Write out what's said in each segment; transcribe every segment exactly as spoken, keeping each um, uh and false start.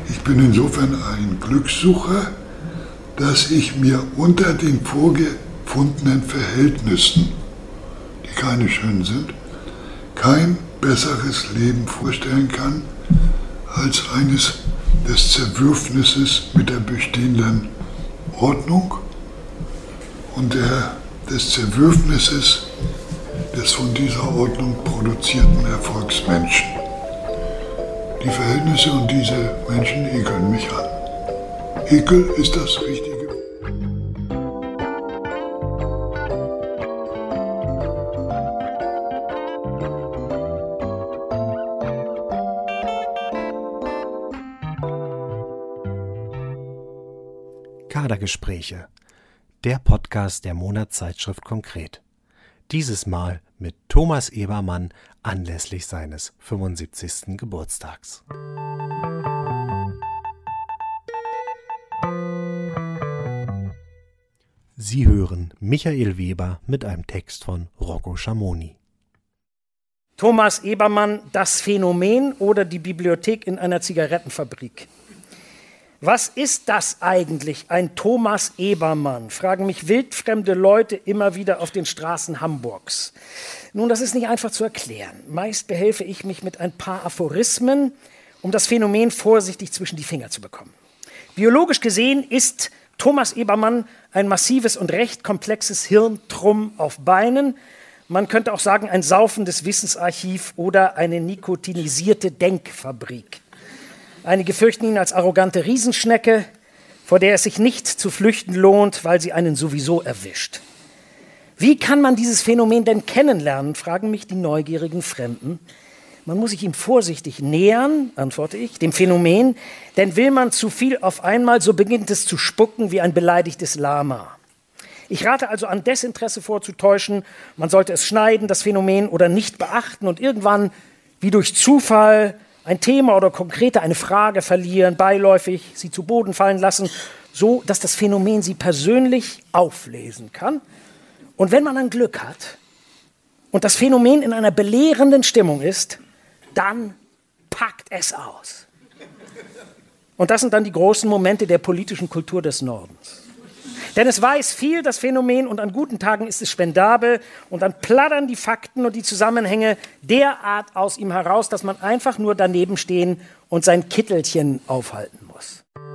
Ich bin insofern ein Glückssucher, dass ich mir unter den vorgefundenen Verhältnissen, die keine schönen sind, kein besseres Leben vorstellen kann, als eines des Zerwürfnisses mit der bestehenden Ordnung und der, des Zerwürfnisses des von dieser Ordnung produzierten Erfolgsmenschen. Die Verhältnisse und diese Menschen ekeln mich an. Ekel ist das Richtige. Kadergespräche, der Podcast der Monatszeitschrift Konkret. Dieses Mal mit Thomas Ebermann anlässlich seines fünfundsiebzigsten Geburtstags. Sie hören Michael Weber mit einem Text von Rocco Schamoni. Thomas Ebermann, das Phänomen oder die Bibliothek in einer Zigarettenfabrik. Was ist das eigentlich, ein Thomas Ebermann? Fragen mich wildfremde Leute immer wieder auf den Straßen Hamburgs. Nun, das ist nicht einfach zu erklären. Meist behelfe ich mich mit ein paar Aphorismen, um das Phänomen vorsichtig zwischen die Finger zu bekommen. Biologisch gesehen ist Thomas Ebermann ein massives und recht komplexes Hirntrumm auf Beinen. Man könnte auch sagen, ein saufendes Wissensarchiv oder eine nikotinisierte Denkfabrik. Einige fürchten ihn als arrogante Riesenschnecke, vor der es sich nicht zu flüchten lohnt, weil sie einen sowieso erwischt. Wie kann man dieses Phänomen denn kennenlernen, fragen mich die neugierigen Fremden. Man muss sich ihm vorsichtig nähern, antworte ich, dem Phänomen, denn will man zu viel auf einmal, so beginnt es zu spucken wie ein beleidigtes Lama. Ich rate also an, Desinteresse vorzutäuschen, man sollte es schneiden, das Phänomen, oder nicht beachten und irgendwann, wie durch Zufall, ein Thema oder konkrete eine Frage verlieren, beiläufig sie zu Boden fallen lassen, so dass das Phänomen sie persönlich auflesen kann. Und wenn man dann Glück hat und das Phänomen in einer belehrenden Stimmung ist, dann packt es aus. Und das sind dann die großen Momente der politischen Kultur des Nordens. Denn es weiß viel, das Phänomen, und an guten Tagen ist es spendabel und dann plattern die Fakten und die Zusammenhänge derart aus ihm heraus, dass man einfach nur daneben stehen und sein Kittelchen aufhalten muss.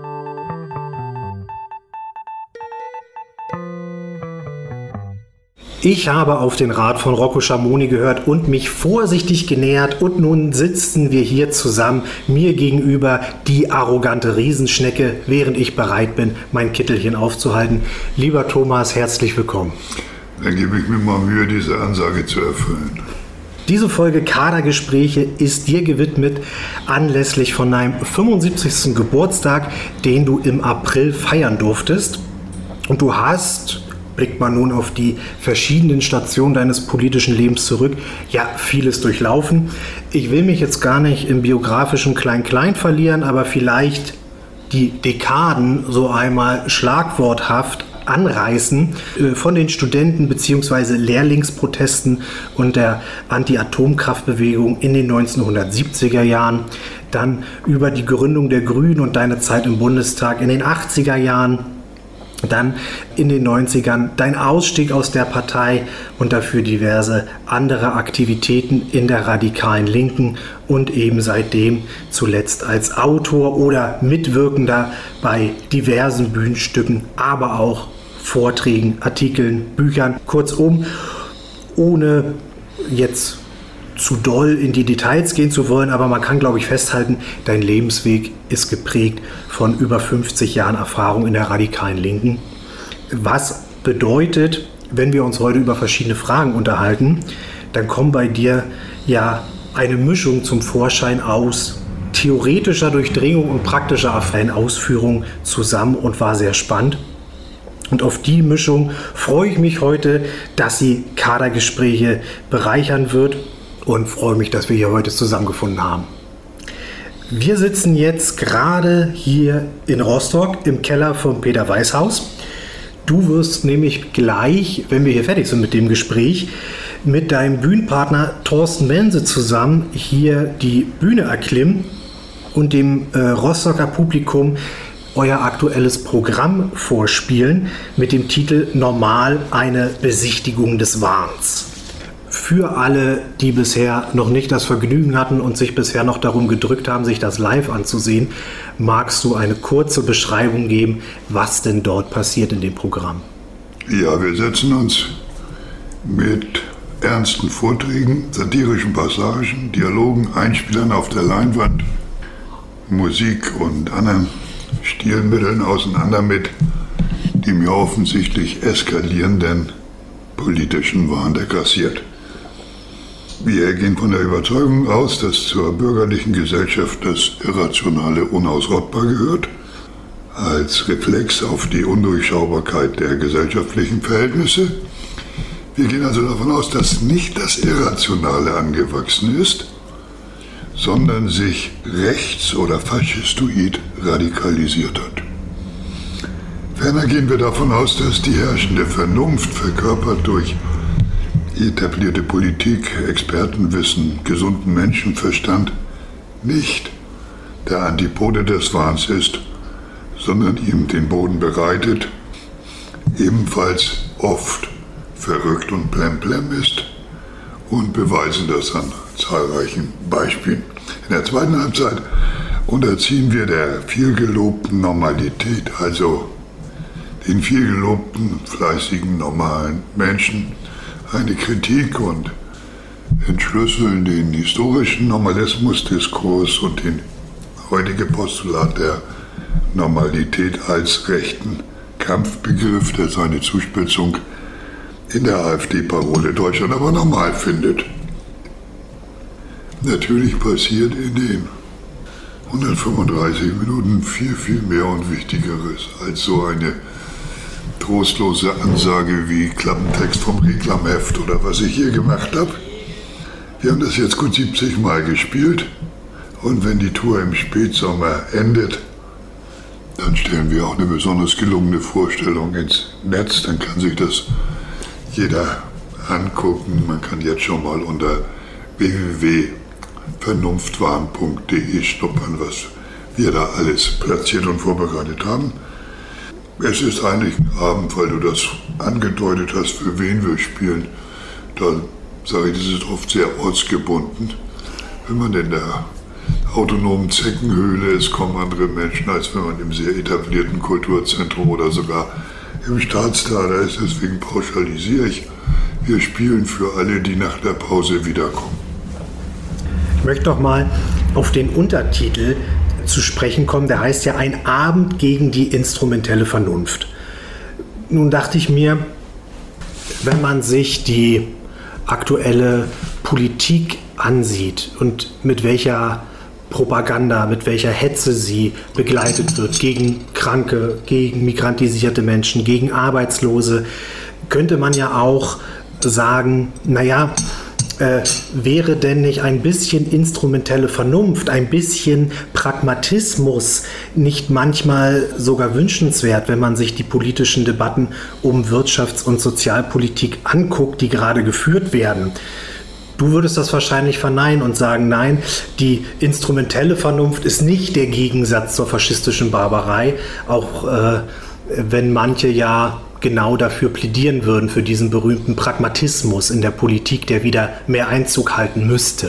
Ich habe auf den Rat von Rocco Schamoni gehört und mich vorsichtig genähert, und nun sitzen wir hier zusammen, mir gegenüber die arrogante Riesenschnecke, während ich bereit bin, mein Kittelchen aufzuhalten. Lieber Thomas, herzlich willkommen. Dann gebe ich mir mal Mühe, diese Ansage zu erfüllen. Diese Folge Kadergespräche ist dir gewidmet anlässlich von deinem fünfundsiebzigsten Geburtstag, den du im April feiern durftest. Und du hast, blickt man nun auf die verschiedenen Stationen deines politischen Lebens zurück, ja, vieles durchlaufen. Ich will mich jetzt gar nicht im biografischen Klein-Klein verlieren, aber vielleicht die Dekaden so einmal schlagworthaft anreißen, von den Studenten- bzw. Lehrlingsprotesten und der Anti-Atomkraftbewegung in den neunzehnhundertsiebziger Jahren, dann über die Gründung der Grünen und deine Zeit im Bundestag in den achtziger Jahren, dann in den neunzigern dein Ausstieg aus der Partei und dafür diverse andere Aktivitäten in der radikalen Linken und eben seitdem zuletzt als Autor oder Mitwirkender bei diversen Bühnenstücken, aber auch Vorträgen, Artikeln, Büchern. Kurzum, ohne jetzt zu doll in die Details gehen zu wollen, aber man kann, glaube ich, festhalten, dein Lebensweg ist geprägt von über fünfzig Jahren Erfahrung in der radikalen Linken. Was bedeutet, wenn wir uns heute über verschiedene Fragen unterhalten, dann kommt bei dir ja eine Mischung zum Vorschein aus theoretischer Durchdringung und praktischer affären Ausführung zusammen und war sehr spannend. Und auf die Mischung freue ich mich heute, dass sie Kadergespräche bereichern wird, und freue mich, dass wir hier heute zusammengefunden haben. Wir sitzen jetzt gerade hier in Rostock im Keller vom Peter Weiß Haus. Du wirst nämlich gleich, wenn wir hier fertig sind mit dem Gespräch, mit deinem Bühnenpartner Thorsten Mense zusammen hier die Bühne erklimmen und dem äh, Rostocker Publikum euer aktuelles Programm vorspielen mit dem Titel Normal, eine Besichtigung des Wahns. Für alle, die bisher noch nicht das Vergnügen hatten und sich bisher noch darum gedrückt haben, sich das live anzusehen, magst du eine kurze Beschreibung geben, was denn dort passiert in dem Programm? Ja, wir setzen uns mit ernsten Vorträgen, satirischen Passagen, Dialogen, Einspielern auf der Leinwand, Musik und anderen Stilmitteln auseinander mit dem ja offensichtlich eskalierenden politischen Wahn, der grassiert. Wir gehen von der Überzeugung aus, dass zur bürgerlichen Gesellschaft das Irrationale unausrottbar gehört, als Reflex auf die Undurchschaubarkeit der gesellschaftlichen Verhältnisse. Wir gehen also davon aus, dass nicht das Irrationale angewachsen ist, sondern sich rechts- oder faschistoid radikalisiert hat. Ferner gehen wir davon aus, dass die herrschende Vernunft, verkörpert durch etablierte Politik, Expertenwissen, gesunden Menschenverstand, nicht der Antipode des Wahns ist, sondern ihm den Boden bereitet, ebenfalls oft verrückt und blemblem ist und beweisen das an zahlreichen Beispielen. In der zweiten Halbzeit unterziehen wir der vielgelobten Normalität, also den vielgelobten, fleißigen, normalen Menschen, eine Kritik und entschlüsseln den historischen Normalismusdiskurs und den heutige Postulat der Normalität als rechten Kampfbegriff, der seine Zuspitzung in der AfD-Parole Deutschland aber normal findet. Natürlich passiert in den hundertfünfunddreißig Minuten viel, viel mehr und Wichtigeres als so eine trostlose Ansage wie Klappentext vom Reklamheft oder was ich hier gemacht habe. Wir haben das jetzt gut siebzig Mal gespielt und wenn die Tour im Spätsommer endet, dann stellen wir auch eine besonders gelungene Vorstellung ins Netz. Dann kann sich das jeder angucken. Man kann jetzt schon mal unter w w w punkt vernunftwahn punkt d e schnuppern, was wir da alles platziert und vorbereitet haben. Es ist eigentlich Abend, weil du das angedeutet hast, für wen wir spielen. Da sage ich, das ist oft sehr ortsgebunden. Wenn man in der autonomen Zeckenhöhle ist, kommen andere Menschen, als wenn man im sehr etablierten Kulturzentrum oder sogar im Staatstheater ist. Deswegen pauschalisiere ich. Wir spielen für alle, die nach der Pause wiederkommen. Ich möchte noch mal auf den Untertitel zu sprechen kommen. Der heißt ja Ein Abend gegen die instrumentelle Vernunft. Nun dachte ich mir, wenn man sich die aktuelle Politik ansieht und mit welcher Propaganda, mit welcher Hetze sie begleitet wird gegen Kranke, gegen migrantisierte Menschen, gegen Arbeitslose, könnte man ja auch sagen, naja, Äh, wäre denn nicht ein bisschen instrumentelle Vernunft, ein bisschen Pragmatismus nicht manchmal sogar wünschenswert, wenn man sich die politischen Debatten um Wirtschafts- und Sozialpolitik anguckt, die gerade geführt werden? Du würdest das wahrscheinlich verneinen und sagen, nein, die instrumentelle Vernunft ist nicht der Gegensatz zur faschistischen Barbarei, auch äh, wenn manche ja genau dafür plädieren würden, für diesen berühmten Pragmatismus in der Politik, der wieder mehr Einzug halten müsste.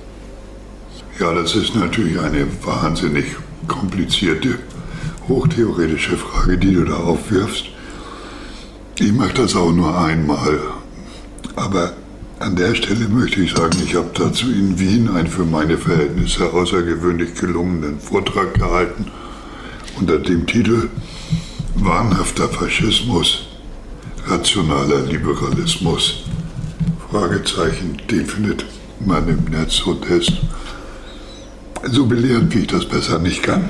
Ja, das ist natürlich eine wahnsinnig komplizierte, hochtheoretische Frage, die du da aufwirfst. Ich mache das auch nur einmal. Aber an der Stelle möchte ich sagen, ich habe dazu in Wien einen für meine Verhältnisse außergewöhnlich gelungenen Vortrag gehalten unter dem Titel Wahnhafter Faschismus, rationaler Liberalismus. Fragezeichen, den findet man im Netz und ist so belehrend, wie ich das besser nicht kann.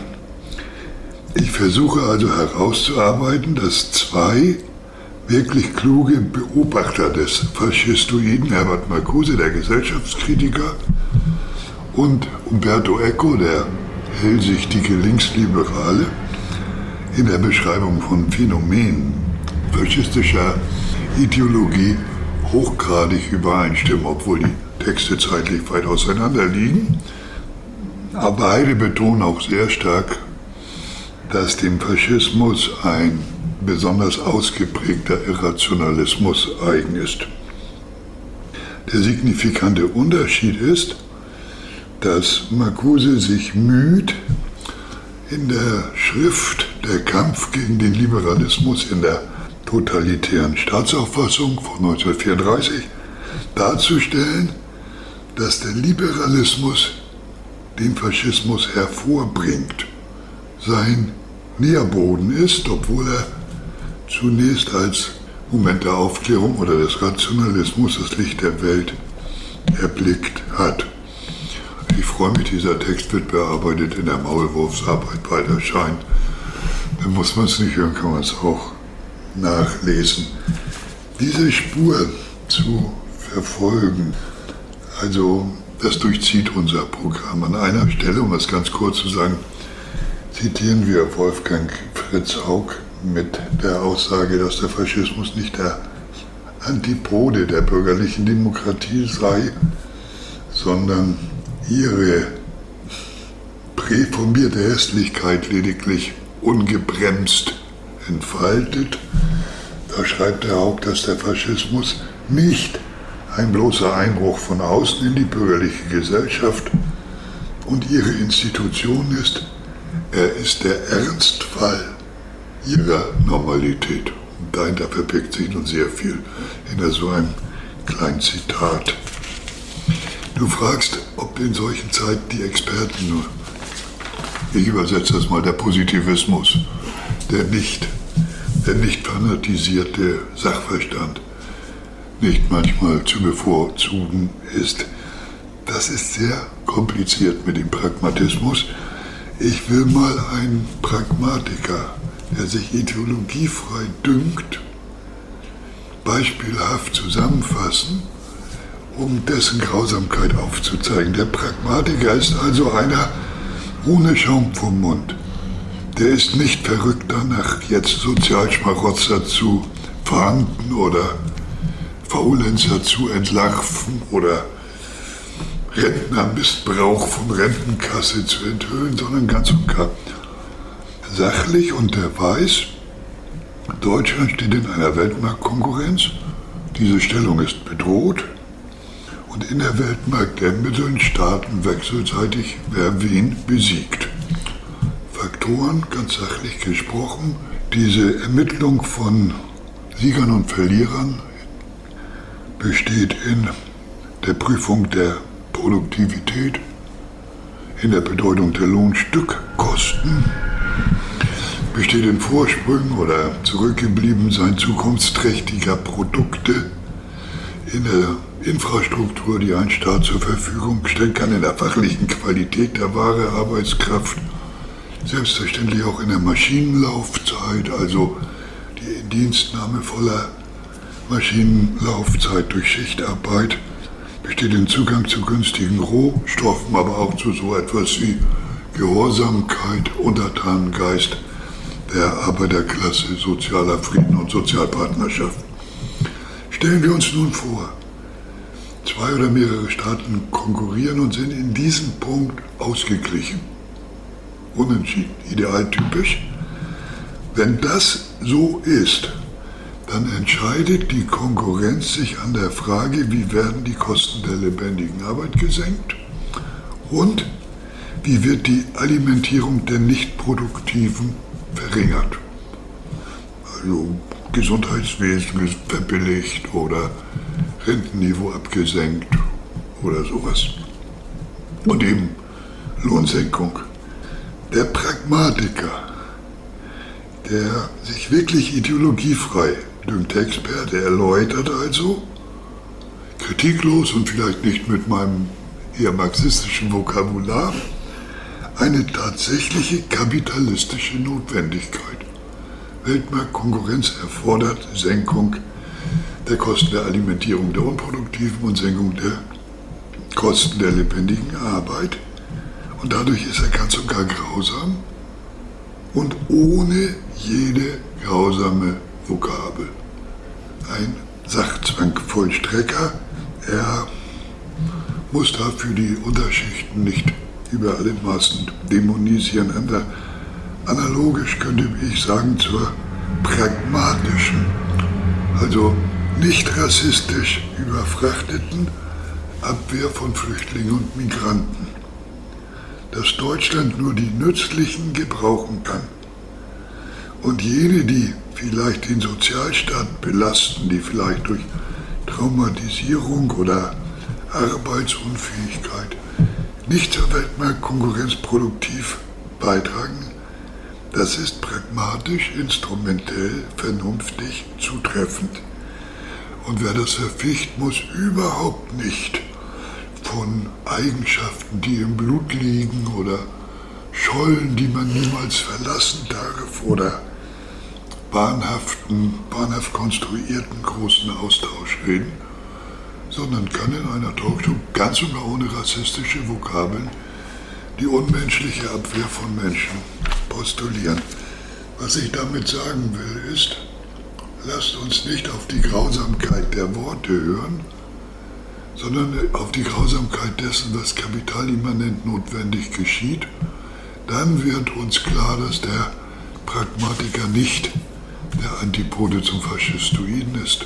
Ich versuche also herauszuarbeiten, dass zwei wirklich kluge Beobachter des Faschistoiden, Herbert Marcuse, der Gesellschaftskritiker, und Umberto Eco, der hellsichtige Linksliberale, in der Beschreibung von Phänomenen faschistischer Ideologie hochgradig übereinstimmen, obwohl die Texte zeitlich weit auseinander liegen. Aber beide betonen auch sehr stark, dass dem Faschismus ein besonders ausgeprägter Irrationalismus eigen ist. Der signifikante Unterschied ist, dass Marcuse sich müht, in der Schrift Der Kampf gegen den Liberalismus in der totalitären Staatsauffassung von neunzehnhundertvierunddreißig darzustellen, dass der Liberalismus den Faschismus hervorbringt, sein Nährboden ist, obwohl er zunächst als Moment der Aufklärung oder des Rationalismus das Licht der Welt erblickt hat. Ich freue mich, dieser Text wird bearbeitet, in der Maulwurfsarbeit bald erscheint. Dann muss man es nicht hören, kann man es auch nachlesen. Diese Spur zu verfolgen, also das durchzieht unser Programm. An einer Stelle, um es ganz kurz zu sagen, zitieren wir Wolfgang Fritz Haug mit der Aussage, dass der Faschismus nicht der Antipode der bürgerlichen Demokratie sei, sondern ihre präformierte Hässlichkeit lediglich ungebremst entfaltet. Da schreibt der Haug, dass der Faschismus nicht ein bloßer Einbruch von außen in die bürgerliche Gesellschaft und ihre Institutionen ist. Er ist der Ernstfall ihrer Normalität. Und dahinter verbirgt sich nun sehr viel hinter so einem kleinen Zitat. Du fragst, ob in solchen Zeiten die Experten nur, ich übersetze das mal, der Positivismus, der nicht, der nicht fanatisierte Sachverstand nicht manchmal zu bevorzugen ist. Das ist sehr kompliziert mit dem Pragmatismus. Ich will mal einen Pragmatiker, der sich ideologiefrei dünkt, beispielhaft zusammenfassen, um dessen Grausamkeit aufzuzeigen. Der Pragmatiker ist also einer ohne Schaum vom Mund. Der ist nicht verrückt danach, jetzt Sozialschmarotzer zu verhandeln oder Faulenzer zu entlarven oder Rentnermissbrauch von Rentenkasse zu enthüllen, sondern ganz und gar sachlich, und der weiß, Deutschland steht in einer Weltmarktkonkurrenz, diese Stellung ist bedroht und in der Weltmarkt ermitteln Staaten wechselseitig, wer wen besiegt. Faktoren, ganz sachlich gesprochen, diese Ermittlung von Siegern und Verlierern besteht in der Prüfung der Produktivität, in der Bedeutung der Lohnstückkosten, besteht in Vorsprüngen oder Zurückgebliebensein zukunftsträchtiger Produkte, in der Infrastruktur, die ein Staat zur Verfügung stellen kann, in der fachlichen Qualität der Ware, Arbeitskraft, selbstverständlich auch in der Maschinenlaufzeit, also die Indienstnahme voller Maschinenlaufzeit durch Schichtarbeit, besteht in Zugang zu günstigen Rohstoffen, aber auch zu so etwas wie Gehorsamkeit, Untertanengeist der Arbeiterklasse, sozialer Frieden und Sozialpartnerschaft. Stellen wir uns nun vor, zwei oder mehrere Staaten konkurrieren und sind in diesem Punkt ausgeglichen. Unentschieden, idealtypisch. Wenn das so ist, dann entscheidet die Konkurrenz sich an der Frage, wie werden die Kosten der lebendigen Arbeit gesenkt und wie wird die Alimentierung der Nichtproduktiven verringert. Also Gesundheitswesen verbilligt oder Rentenniveau abgesenkt oder sowas. Und eben Lohnsenkung. Der Pragmatiker, der sich wirklich ideologiefrei dünkt, der Experte, erläutert also, kritiklos und vielleicht nicht mit meinem eher marxistischen Vokabular, eine tatsächliche kapitalistische Notwendigkeit. Weltmarktkonkurrenz erfordert Senkung der Kosten der Alimentierung der Unproduktiven und Senkung der Kosten der lebendigen Arbeit. Und dadurch ist er ganz und gar grausam und ohne jede grausame Vokabel. Ein Sachzwangvollstrecker, er muss dafür die Unterschichten nicht über alle Maßen dämonisieren. Analogisch könnte ich sagen zur pragmatischen, also nicht rassistisch überfrachteten Abwehr von Flüchtlingen und Migranten. Dass Deutschland nur die Nützlichen gebrauchen kann und jene, die vielleicht den Sozialstaat belasten, die vielleicht durch Traumatisierung oder Arbeitsunfähigkeit nicht zur Weltmarktkonkurrenz produktiv beitragen, das ist pragmatisch, instrumentell, vernünftig, zutreffend. Und wer das verficht, muss überhaupt nicht von Eigenschaften, die im Blut liegen oder Schollen, die man niemals verlassen darf oder bahnhaften, bahnhaft konstruierten großen Austausch reden, sondern kann in einer Talkshow ganz und gar ohne rassistische Vokabeln die unmenschliche Abwehr von Menschen postulieren. Was ich damit sagen will, ist, lasst uns nicht auf die Grausamkeit der Worte hören, sondern auf die Grausamkeit dessen, was kapitalimmanent notwendig geschieht. Dann wird uns klar, dass der Pragmatiker nicht der Antipode zum Faschistoiden ist.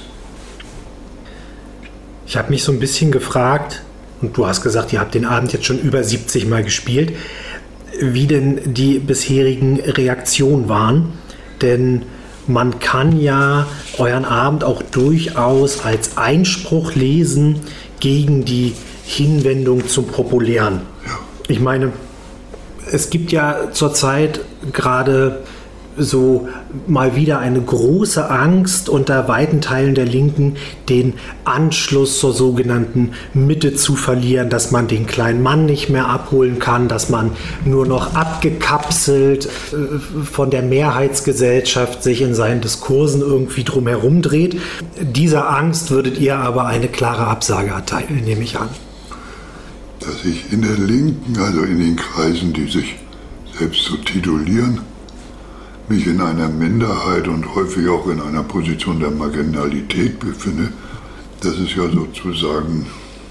Ich habe mich so ein bisschen gefragt, und du hast gesagt, ihr habt den Abend jetzt schon über siebzig Mal gespielt, wie denn die bisherigen Reaktionen waren. Denn man kann ja euren Abend auch durchaus als Einspruch lesen gegen die Hinwendung zum Populären. Ja. Ich meine, es gibt ja zurzeit gerade so mal wieder eine große Angst unter weiten Teilen der Linken, den Anschluss zur sogenannten Mitte zu verlieren, dass man den kleinen Mann nicht mehr abholen kann, dass man nur noch abgekapselt äh, von der Mehrheitsgesellschaft sich in seinen Diskursen irgendwie drumherum dreht. Dieser Angst würdet ihr aber eine klare Absage erteilen, nehme ich an. Dass ich in der Linken, also in den Kreisen, die sich selbst so titulieren, mich in einer Minderheit und häufig auch in einer Position der Marginalität befinde, das ist ja sozusagen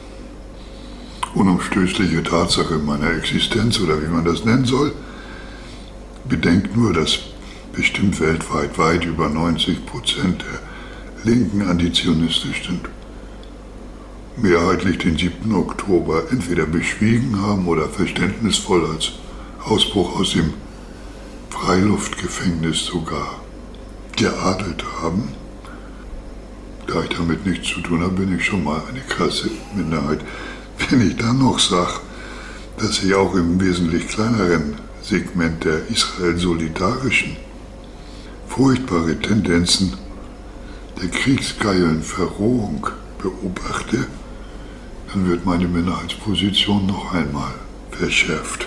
unumstößliche Tatsache meiner Existenz oder wie man das nennen soll. Bedenkt nur, dass bestimmt weltweit weit über neunzig Prozent der Linken antizionistisch sind. Mehrheitlich den siebten Oktober entweder beschwiegen haben oder verständnisvoll als Ausbruch aus dem Freiluftgefängnis sogar geadelt haben. Da ich damit nichts zu tun habe, bin ich schon mal eine krasse Minderheit. Wenn ich dann noch sage, dass ich auch im wesentlich kleineren Segment der Israel-solidarischen furchtbare Tendenzen der kriegsgeilen Verrohung beobachte, dann wird meine Minderheitsposition noch einmal verschärft.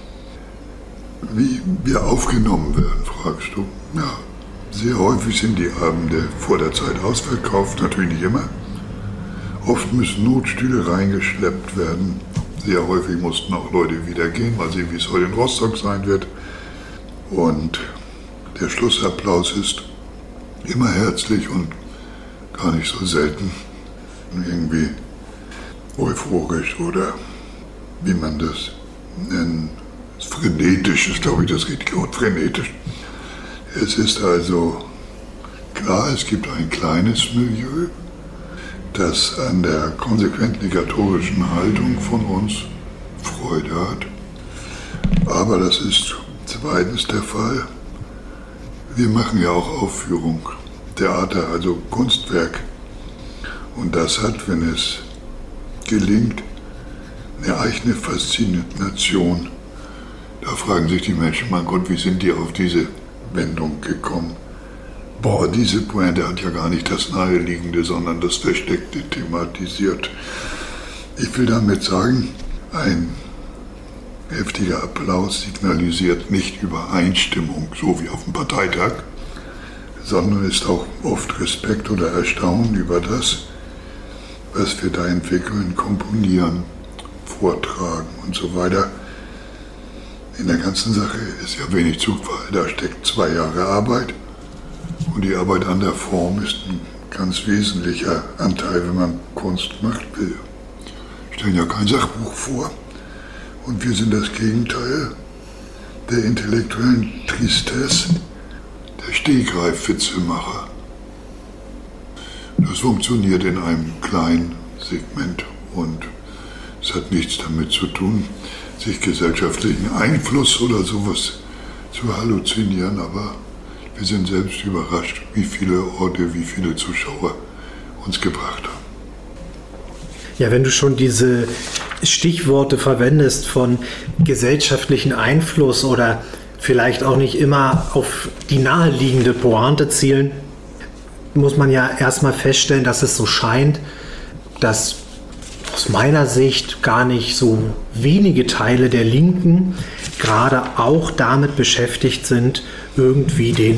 Wie wir aufgenommen werden, fragst du. Ja, sehr häufig sind die Abende vor der Zeit ausverkauft, natürlich nicht immer. Oft müssen Notstühle reingeschleppt werden. Sehr häufig mussten auch Leute wieder gehen, mal sehen, wie es heute in Rostock sein wird. Und der Schlussapplaus ist immer herzlich und gar nicht so selten irgendwie euphorisch oder wie man das nennt. Frenetisch ist, glaube ich, das richtige Wort, frenetisch. Es ist also klar, es gibt ein kleines Milieu, das an der konsequent negatorischen Haltung von uns Freude hat. Aber das ist zweitens der Fall. Wir machen ja auch Aufführung, Theater, also Kunstwerk. Und das hat, wenn es gelingt, eine eigene Faszination. Da fragen sich die Menschen, mein Gott, wie sind die auf diese Wendung gekommen? Boah, diese Pointe hat ja gar nicht das Naheliegende, sondern das Versteckte thematisiert. Ich will damit sagen, ein heftiger Applaus signalisiert nicht Übereinstimmung, so wie auf dem Parteitag, sondern ist auch oft Respekt oder Erstaunen über das, was wir da entwickeln, komponieren, vortragen und so weiter. In der ganzen Sache ist ja wenig Zufall. Da steckt zwei Jahre Arbeit und die Arbeit an der Form ist ein ganz wesentlicher Anteil, wenn man Kunst macht. Wir stellen ja kein Sachbuch vor Und wir sind das Gegenteil der intellektuellen Tristesse, der Stegreif-Witzemacher. Das funktioniert in einem kleinen Segment und es hat nichts damit zu tun, sich gesellschaftlichen Einfluss oder sowas zu halluzinieren, aber wir sind selbst überrascht, wie viele Orte, wie viele Zuschauer uns gebracht haben. Ja, wenn du schon diese Stichworte verwendest von gesellschaftlichen Einfluss oder vielleicht auch nicht immer auf die naheliegende Pointe zielen, muss man ja erstmal feststellen, dass es so scheint, dass aus meiner Sicht gar nicht so wenige Teile der Linken gerade auch damit beschäftigt sind, irgendwie den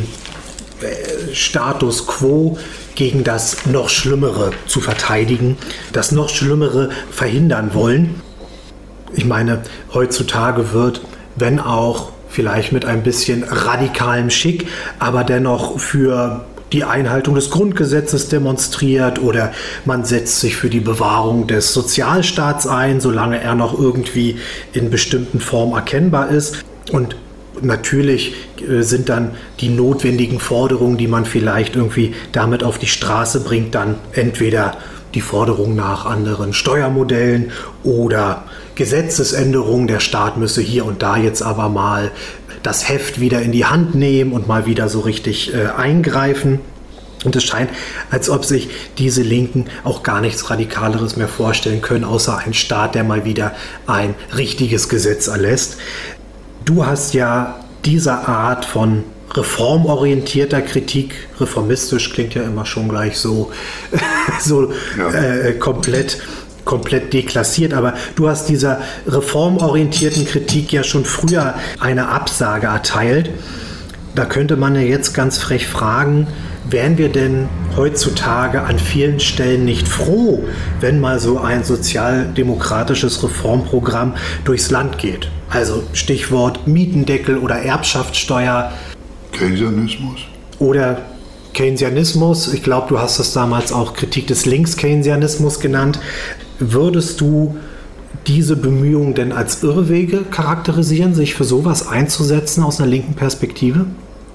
Status quo gegen das noch Schlimmere zu verteidigen, das noch Schlimmere verhindern wollen. Ich meine, heutzutage wird, wenn auch vielleicht mit ein bisschen radikalem Schick, aber dennoch für die Einhaltung des Grundgesetzes demonstriert oder man setzt sich für die Bewahrung des Sozialstaats ein, solange er noch irgendwie in bestimmten Formen erkennbar ist. Und natürlich sind dann die notwendigen Forderungen, die man vielleicht irgendwie damit auf die Straße bringt, dann entweder die Forderung nach anderen Steuermodellen oder Gesetzesänderungen. Der Staat müsse hier und da jetzt aber mal das Heft wieder in die Hand nehmen und mal wieder so richtig äh, eingreifen. Und es scheint, als ob sich diese Linken auch gar nichts Radikaleres mehr vorstellen können, außer ein Staat, der mal wieder ein richtiges Gesetz erlässt. Du hast ja diese Art von reformorientierter Kritik, reformistisch klingt ja immer schon gleich so, so ja. äh, komplett, komplett deklassiert, aber du hast dieser reformorientierten Kritik ja schon früher eine Absage erteilt. Da könnte man ja jetzt ganz frech fragen, wären wir denn heutzutage an vielen Stellen nicht froh, wenn mal so ein sozialdemokratisches Reformprogramm durchs Land geht? Also Stichwort Mietendeckel oder Erbschaftssteuer. Keynesianismus. Oder Keynesianismus. Ich glaube, du hast das damals auch Kritik des Links-Keynesianismus genannt. Würdest du diese Bemühungen denn als Irrwege charakterisieren, sich für sowas einzusetzen aus einer linken Perspektive?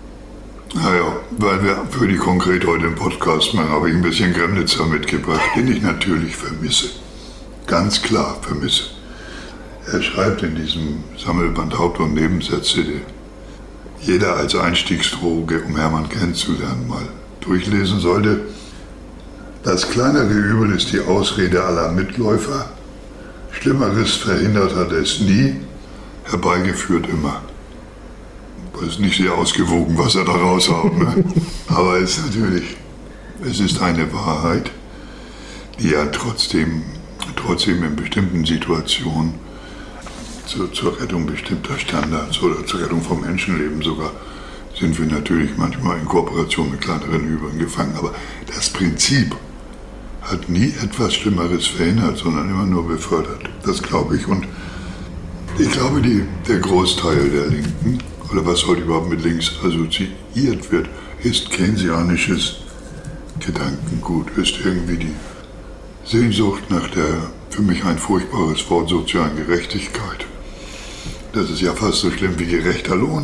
Naja, weil wir für die konkret heute im Podcast machen, habe ich ein bisschen Gremnitzer mitgebracht, den ich natürlich vermisse. Ganz klar vermisse. Er schreibt in diesem Sammelband Haupt- und Nebensätze, die jeder als Einstiegsdroge, um Hermann kennenzulernen, mal durchlesen sollte. Das kleinere Übel ist die Ausrede aller Mitläufer. Schlimmeres verhindert hat es nie, herbeigeführt immer. Das ist nicht sehr ausgewogen, was er da raushaut, ne? Aber es ist natürlich, es ist eine Wahrheit, die ja trotzdem, trotzdem in bestimmten Situationen zu, zur Rettung bestimmter Standards oder zur Rettung vom Menschenleben sogar, sind wir natürlich manchmal in Kooperation mit kleineren Übeln gefangen. Aber das Prinzip hat nie etwas Schlimmeres verhindert, sondern immer nur befördert. Das glaube ich. Und ich glaube, die, der Großteil der Linken, oder was heute überhaupt mit links assoziiert wird, ist keynesianisches Gedankengut, ist irgendwie die Sehnsucht nach der, für mich ein furchtbares Wort, sozialen Gerechtigkeit. Das ist ja fast so schlimm wie gerechter Lohn.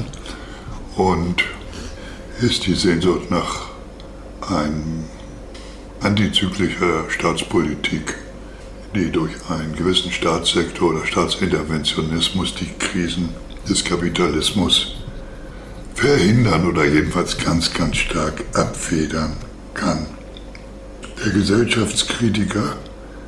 Und ist die Sehnsucht nach einem antizyklischer Staatspolitik, die durch einen gewissen Staatssektor oder Staatsinterventionismus die Krisen des Kapitalismus verhindern oder jedenfalls ganz, ganz stark abfedern kann. Der Gesellschaftskritiker,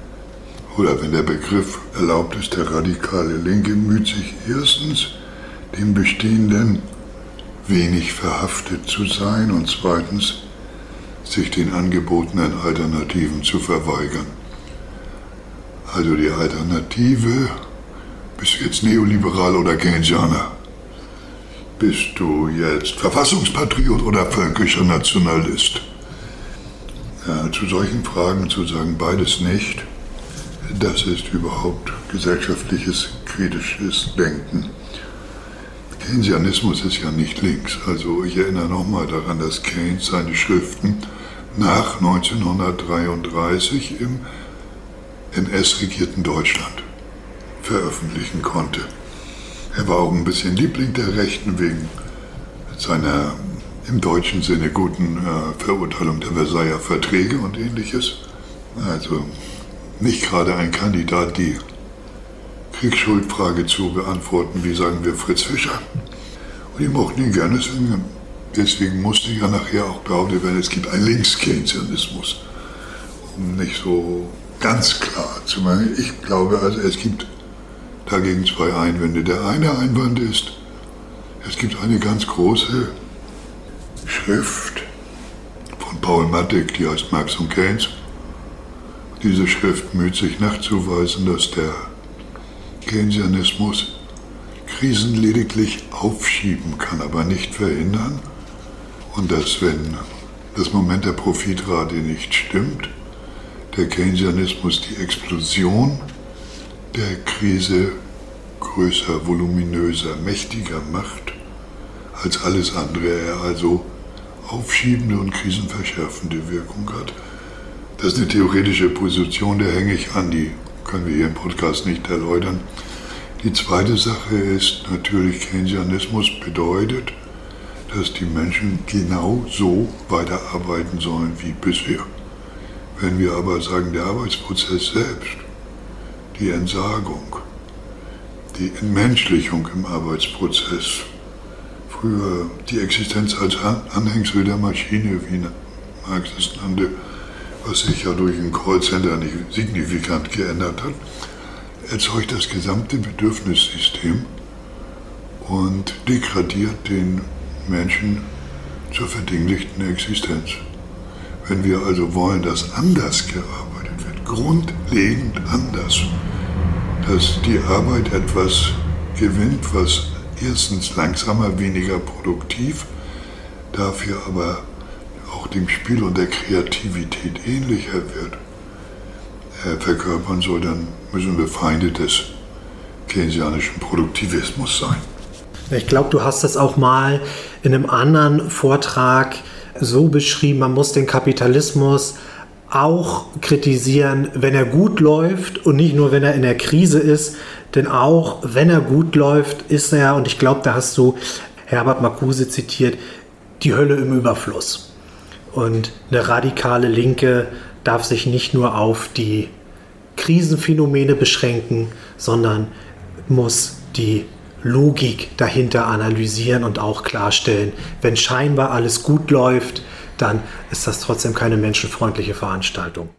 oder wenn der Begriff erlaubt ist, der radikale Linke, müht sich erstens, dem Bestehenden wenig verhaftet zu sein und zweitens, sich den angebotenen Alternativen zu verweigern. Also die Alternative: bist du jetzt Neoliberal oder Keynesianer? Bist du jetzt Verfassungspatriot oder völkischer Nationalist? Ja, zu solchen Fragen zu sagen, beides nicht, das ist überhaupt gesellschaftliches, kritisches Denken. Keynesianismus ist ja nicht links. Also ich erinnere nochmal daran, dass Keynes seine Schriften nach neunzehnhundertdreiunddreißig im N S-regierten Deutschland veröffentlichen konnte. Er war auch ein bisschen Liebling der Rechten wegen seiner im deutschen Sinne guten äh, Verurteilung der Versailler Verträge und ähnliches. Also nicht gerade ein Kandidat, die Kriegsschuldfrage zu beantworten, wie sagen wir Fritz Fischer. Und die mochten ihn gerne, deswegen musste ja nachher auch behauptet werden, es gibt einen Linkskeynesianismus. Um nicht so ganz klar zu machen. Ich glaube also, es gibt dagegen zwei Einwände. Der eine Einwand ist, es gibt eine ganz große Schrift von Paul Mattek, die heißt Marx und Keynes. Diese Schrift müht sich nachzuweisen, dass der Keynesianismus Krisen lediglich aufschieben kann, aber nicht verhindern. Und dass, wenn das Moment der Profitrate nicht stimmt, der Keynesianismus die Explosion der Krise größer, voluminöser, mächtiger macht als alles andere. Er also aufschiebende und krisenverschärfende Wirkung hat. Das ist eine theoretische Position, der hänge ich an, die können wir hier im Podcast nicht erläutern. Die zweite Sache ist natürlich, Keynesianismus bedeutet, dass die Menschen genau so weiterarbeiten sollen wie bisher. Wenn wir aber sagen, der Arbeitsprozess selbst, die Entsagung, die Entmenschlichung im Arbeitsprozess, früher die Existenz als Anhängsel der Maschine, wie Marx es nannte, was sich ja durch ein Callcenter nicht signifikant geändert hat, erzeugt das gesamte Bedürfnissystem und degradiert den Menschen zur verdinglichten Existenz. Wenn wir also wollen, dass anders gearbeitet wird, grundlegend anders, dass die Arbeit etwas gewinnt, was erstens langsamer, weniger produktiv, dafür aber auch dem Spiel und der Kreativität ähnlicher wird, äh, verkörpern soll, dann müssen wir Feinde des keynesianischen Produktivismus sein. Ich glaube, du hast das auch mal in einem anderen Vortrag so beschrieben, man muss den Kapitalismus auch kritisieren, wenn er gut läuft und nicht nur, wenn er in der Krise ist, denn auch wenn er gut läuft, ist er, und ich glaube, da hast du Herbert Marcuse zitiert, die Hölle im Überfluss. Und eine radikale Linke darf sich nicht nur auf die Krisenphänomene beschränken, sondern muss die Logik dahinter analysieren und auch klarstellen, wenn scheinbar alles gut läuft, dann ist das trotzdem keine menschenfreundliche Veranstaltung.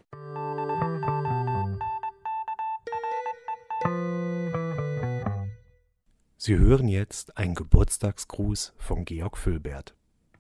Sie hören jetzt einen Geburtstagsgruß von Georg Füllbert.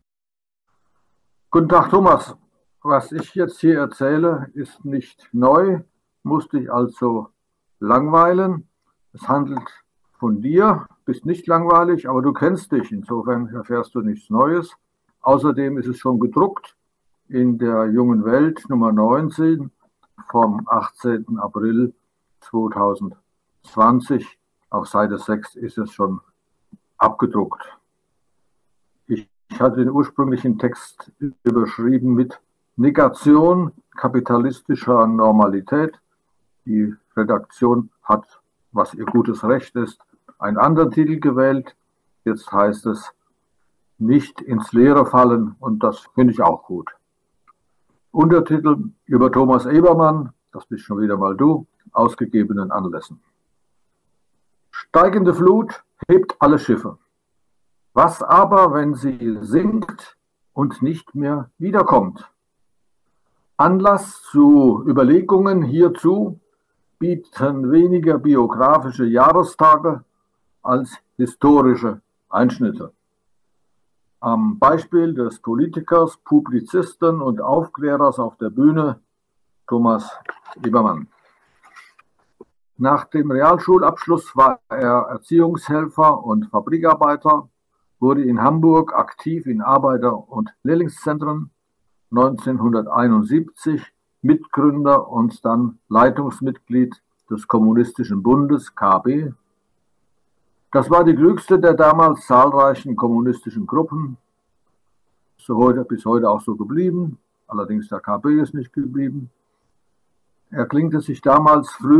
Guten Tag, Thomas. Was ich jetzt hier erzähle, ist nicht neu, muss dich also langweilen. Es handelt von dir, bist nicht langweilig, aber du kennst dich, insofern erfährst du nichts Neues. Außerdem ist es schon gedruckt in der Jungen Welt Nummer neunzehn vom achtzehnten April zweitausendzwanzig. Auf Seite sechs ist es schon abgedruckt. Ich hatte den ursprünglichen Text überschrieben mit Negation kapitalistischer Normalität. Die Redaktion hat, was ihr gutes Recht ist, einen anderen Titel gewählt. Jetzt heißt es nicht ins Leere fallen, und das finde ich auch gut. Untertitel über Thomas Ebermann, das bist schon wieder mal du, ausgegebenen Anlässen. Steigende Flut hebt alle Schiffe. Was aber, wenn sie sinkt und nicht mehr wiederkommt? Anlass zu Überlegungen hierzu bieten weniger biografische Jahrestage als historische Einschnitte. Am Beispiel des Politikers, Publizisten und Aufklärers auf der Bühne, Thomas Ebermann. Nach dem Realschulabschluss war er Erziehungshelfer und Fabrikarbeiter, wurde in Hamburg aktiv in Arbeiter- und Lehrlingszentren, neunzehnhunderteinundsiebzig Mitgründer und dann Leitungsmitglied des Kommunistischen Bundes, K B. Das war die klügste der damals zahlreichen kommunistischen Gruppen, so heute, bis heute auch so geblieben, allerdings der K B ist nicht geblieben. Er klingte sich damals früh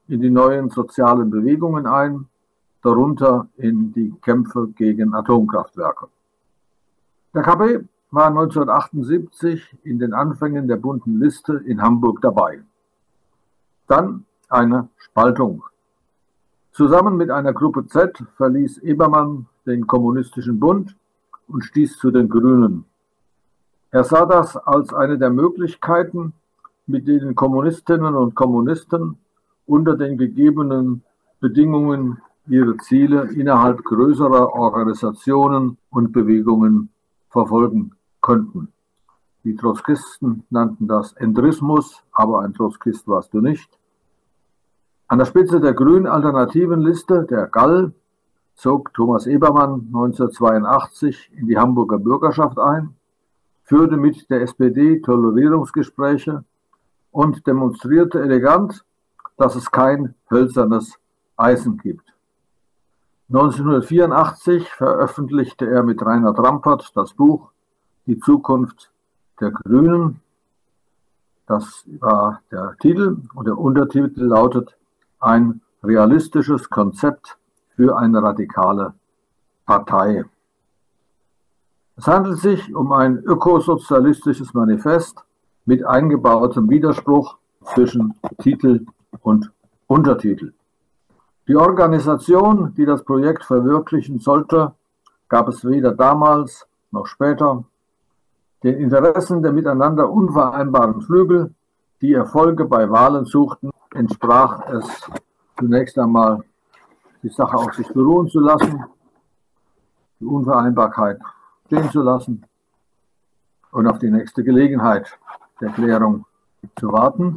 in die neuen sozialen Bewegungen ein, darunter in die Kämpfe gegen Atomkraftwerke. Der K B war neunzehnhundertachtundsiebzig in den Anfängen der bunten Liste in Hamburg dabei. Dann eine Spaltung. Zusammen mit einer Gruppe Z verließ Ebermann den Kommunistischen Bund und stieß zu den Grünen. Er sah das als eine der Möglichkeiten, mit denen Kommunistinnen und Kommunisten unter den gegebenen Bedingungen ihre Ziele innerhalb größerer Organisationen und Bewegungen verfolgen könnten. Die Trotzkisten nannten das Entrismus, aber ein Trotzkist warst du nicht. An der Spitze der grünen Alternativenliste, der G A L, zog Thomas Ebermann neunzehnhundertzweiundachtzig in die Hamburger Bürgerschaft ein, führte mit der S P D Tolerierungsgespräche und demonstrierte elegant, dass es kein hölzernes Eisen gibt. neunzehnhundertvierundachtzig veröffentlichte er mit Reinhard Rampert das Buch Die Zukunft der Grünen. Das war der Titel und der Untertitel lautet Ein realistisches Konzept für eine radikale Partei. Es handelt sich um ein ökosozialistisches Manifest mit eingebautem Widerspruch zwischen Titel und Untertitel. Die Organisation, die das Projekt verwirklichen sollte, gab es weder damals noch später. Den Interessen der miteinander unvereinbaren Flügel, die Erfolge bei Wahlen suchten, entsprach es zunächst einmal, die Sache auf sich beruhen zu lassen, die Unvereinbarkeit stehen zu lassen und auf die nächste Gelegenheit der Klärung zu warten.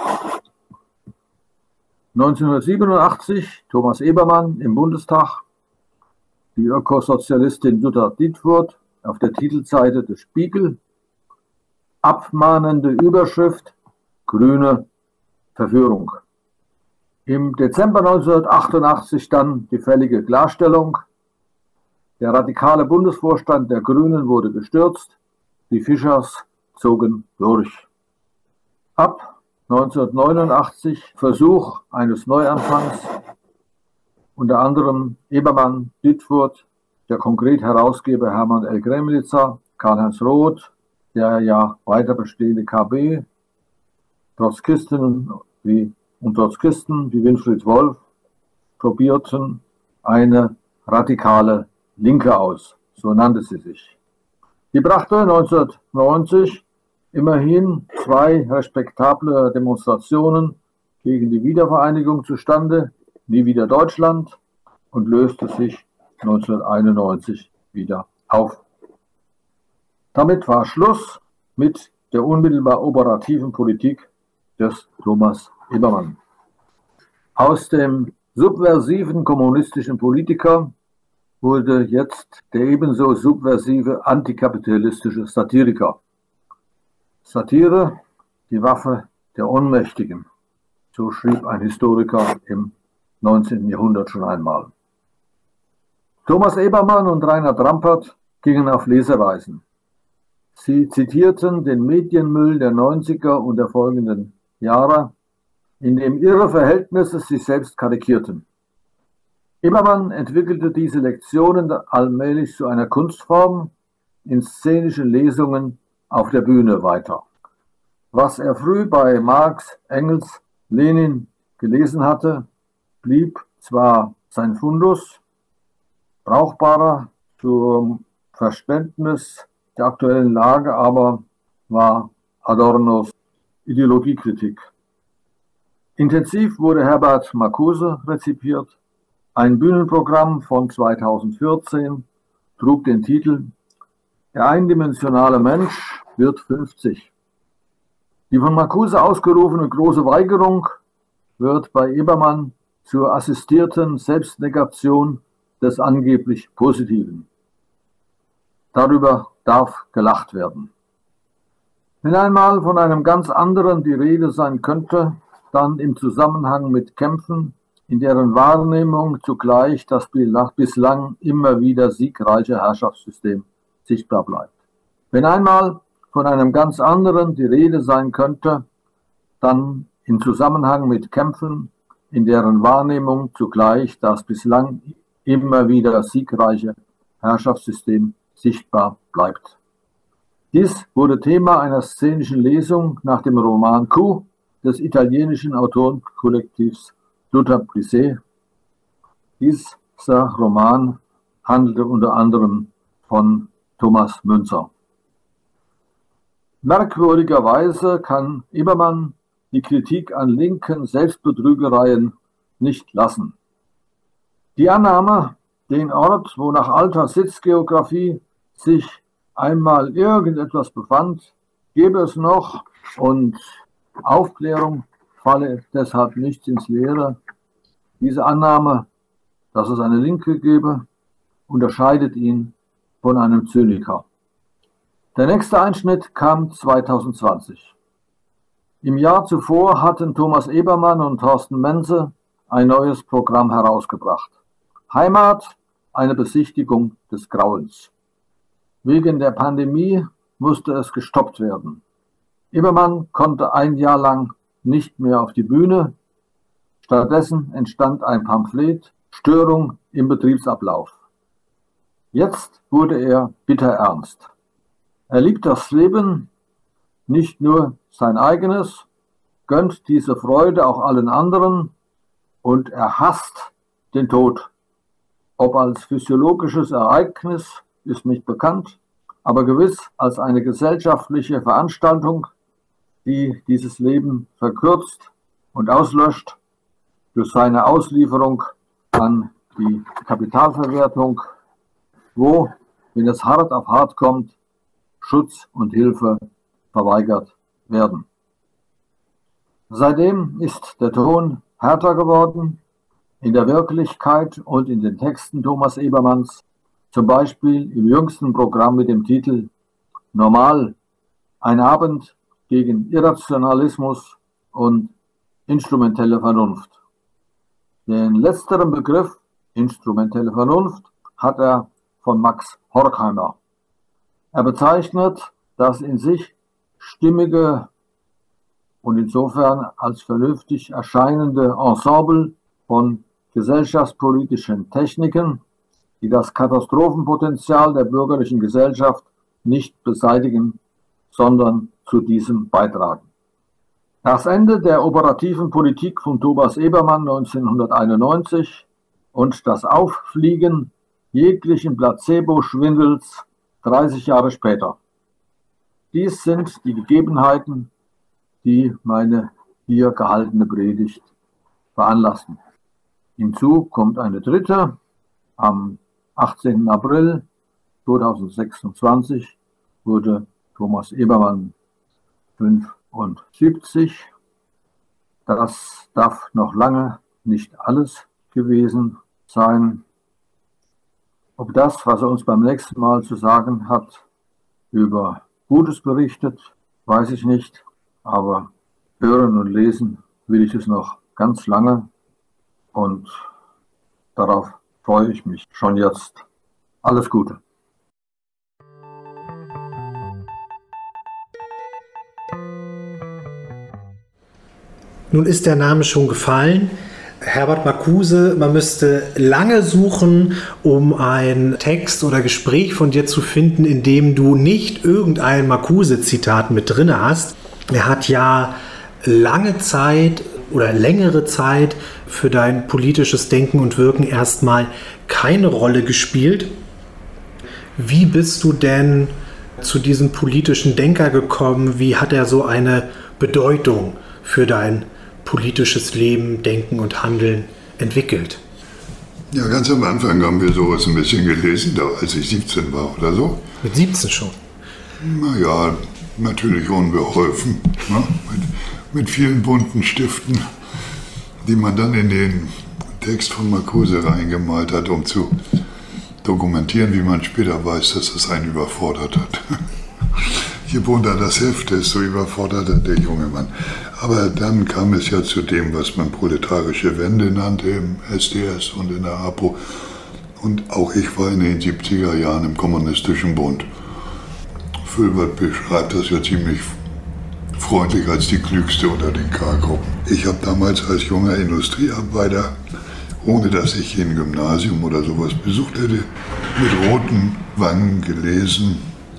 neunzehnhundertsiebenundachtzig Thomas Ebermann im Bundestag, die Ökosozialistin Jutta Dietfurt auf der Titelseite des Spiegel, abmahnende Überschrift Grüne Verführung. Im Dezember neunzehnhundertachtundachtzig dann die fällige Klarstellung. Der radikale Bundesvorstand der Grünen wurde gestürzt, die Fischers zogen durch. Ab neunzehnhundertneunundachtzig Versuch eines Neuanfangs, unter anderem Ebermann, Dietfurt, der Konkret-Herausgeber Hermann L. Gremlitzer, Karl-Heinz Roth, der ja weiter bestehende K B, Trotzkistinnen wie, und Trotzkisten wie Winfried Wolf probierten eine radikale Linke aus, so nannte sie sich. Die brachte neunzehnhundertneunzig immerhin zwei respektable Demonstrationen gegen die Wiedervereinigung zustande, Nie wieder Deutschland, und löste sich neunzehnhunderteinundneunzig wieder auf. Damit war Schluss mit der unmittelbar operativen Politik des Thomas Ebermann. Aus dem subversiven kommunistischen Politiker wurde jetzt der ebenso subversive antikapitalistische Satiriker. Satire, die Waffe der Ohnmächtigen, so schrieb ein Historiker im neunzehnten Jahrhundert schon einmal. Thomas Ebermann und Reinhard Rampert gingen auf Lesereisen. Sie zitierten den Medienmüll der neunziger und der folgenden Jahre, in dem ihre Verhältnisse sich selbst karikierten. Ebermann entwickelte diese Lektionen allmählich zu einer Kunstform in szenischen Lesungen auf der Bühne weiter. Was er früh bei Marx, Engels, Lenin gelesen hatte, blieb zwar sein Fundus, brauchbarer zum Verständnis der aktuellen Lage, aber war Adornos Ideologiekritik. Intensiv wurde Herbert Marcuse rezipiert. Ein Bühnenprogramm von zweitausendvierzehn trug den Titel Der eindimensionale Mensch wird fünfzig. Die von Marcuse ausgerufene große Weigerung wird bei Ebermann zur assistierten Selbstnegation des angeblich Positiven. Darüber darf gelacht werden. Wenn einmal von einem ganz anderen die Rede sein könnte, dann im Zusammenhang mit Kämpfen, in deren Wahrnehmung zugleich das bislang immer wieder siegreiche Herrschaftssystem sichtbar bleibt. Wenn einmal von einem ganz anderen die Rede sein könnte, dann im Zusammenhang mit Kämpfen, in deren Wahrnehmung zugleich das bislang immer wieder siegreiche Herrschaftssystem sichtbar bleibt. Dies wurde Thema einer szenischen Lesung nach dem Roman Q des italienischen Autorenkollektivs Luther Brisset. Dieser Roman handelte unter anderem von Thomas Münzer. Merkwürdigerweise kann Ebermann die Kritik an linken Selbstbetrügereien nicht lassen. Die Annahme, den Ort, wo nach alter Sitzgeografie sich einmal irgendetwas befand, gäbe es noch und Aufklärung falle deshalb nicht ins Leere. Diese Annahme, dass es eine Linke gebe, unterscheidet ihn von einem Zyniker. Der nächste Einschnitt kam zweitausendzwanzig. Im Jahr zuvor hatten Thomas Ebermann und Thorsten Mense ein neues Programm herausgebracht. Heimat, eine Besichtigung des Grauens. Wegen der Pandemie musste es gestoppt werden. Ebermann konnte ein Jahr lang nicht mehr auf die Bühne. Stattdessen entstand ein Pamphlet, Störung im Betriebsablauf. Jetzt wurde er bitter ernst. Er liebt das Leben, nicht nur sein eigenes, gönnt diese Freude auch allen anderen und er hasst den Tod. Ob als physiologisches Ereignis, ist nicht bekannt, aber gewiss als eine gesellschaftliche Veranstaltung, die dieses Leben verkürzt und auslöscht durch seine Auslieferung an die Kapitalverwertung, wo, wenn es hart auf hart kommt, Schutz und Hilfe verweigert werden. Seitdem ist der Ton härter geworden, in der Wirklichkeit und in den Texten Thomas Ebermanns, zum Beispiel im jüngsten Programm mit dem Titel Normal, ein Abend gegen Irrationalismus und instrumentelle Vernunft. Den letzteren Begriff, instrumentelle Vernunft, hat er von Max Horkheimer. Er bezeichnet das in sich stimmige und insofern als vernünftig erscheinende Ensemble von gesellschaftspolitischen Techniken, die das Katastrophenpotenzial der bürgerlichen Gesellschaft nicht beseitigen, sondern zu diesem beitragen. Das Ende der operativen Politik von Thomas Ebermann neunzehnhunderteinundneunzig und das Auffliegen jeglichen Placebo-Schwindels dreißig Jahre später. Dies sind die Gegebenheiten, die meine hier gehaltene Predigt veranlassten. Hinzu kommt eine dritte. Am achtzehnten April zweitausendsechsundzwanzig wurde Thomas Ebermann fünfundsiebzig. Das darf noch lange nicht alles gewesen sein. Ob das, was er uns beim nächsten Mal zu sagen hat, über Gutes berichtet, weiß ich nicht. Aber hören und lesen will ich es noch ganz lange. Und darauf freue ich mich schon jetzt. Alles Gute. Nun ist der Name schon gefallen. Herbert Marcuse, man müsste lange suchen, um einen Text oder Gespräch von dir zu finden, in dem du nicht irgendein Marcuse-Zitat mit drin hast. Er hat ja lange Zeit oder längere Zeit für dein politisches Denken und Wirken erstmal keine Rolle gespielt. Wie bist du denn zu diesem politischen Denker gekommen? Wie hat er so eine Bedeutung für dein politisches Leben, Denken und Handeln entwickelt? Ja, ganz am Anfang haben wir sowas ein bisschen gelesen, da als ich siebzehn war oder so. Mit siebzehn schon? Naja, natürlich unbeholfen, ne? mit, mit vielen bunten Stiften, die man dann in den Text von Marcuse reingemalt hat, um zu dokumentieren, wie man später weiß, dass es einen überfordert hat. Je bunter das Heft, desto überforderter der junge Mann. Aber dann kam es ja zu dem, was man proletarische Wende nannte im S D S und in der APO. Und auch ich war in den siebziger Jahren im Kommunistischen Bund. Völbert beschreibt das ja ziemlich freundlich als die klügste unter den K-Gruppen. Ich habe damals als junger Industriearbeiter, ohne dass ich ein Gymnasium oder sowas besucht hätte, mit roten Wangen gelesen,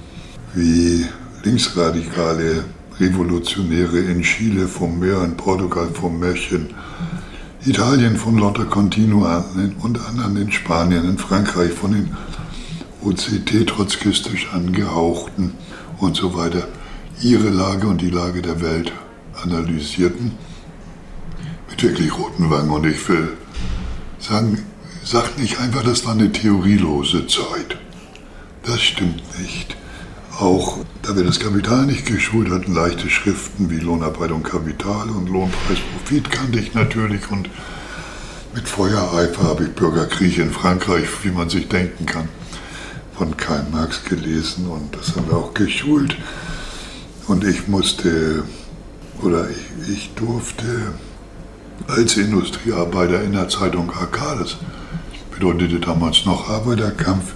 wie linksradikale Revolutionäre in Chile vom Meer, in Portugal vom Märchen, Italien von Lotta Continua und anderen in Spanien, in Frankreich von den O C T-trotzkistisch angehauchten und so weiter, ihre Lage und die Lage der Welt analysierten mit wirklich roten Wangen. Und ich will sagen, sagt nicht einfach, das war eine theorielose Zeit. Das stimmt nicht. Auch da wir das Kapital nicht geschult hatten, leichte Schriften wie Lohnarbeit und Kapital und Lohnpreis Profit kannte ich natürlich, und mit Feuereifer habe ich Bürgerkrieg in Frankreich, wie man sich denken kann, von Karl Marx gelesen, und das haben wir auch geschult. Und ich musste, oder ich, ich durfte als Industriearbeiter in der Zeitung A K, das bedeutete damals noch Arbeiterkampf,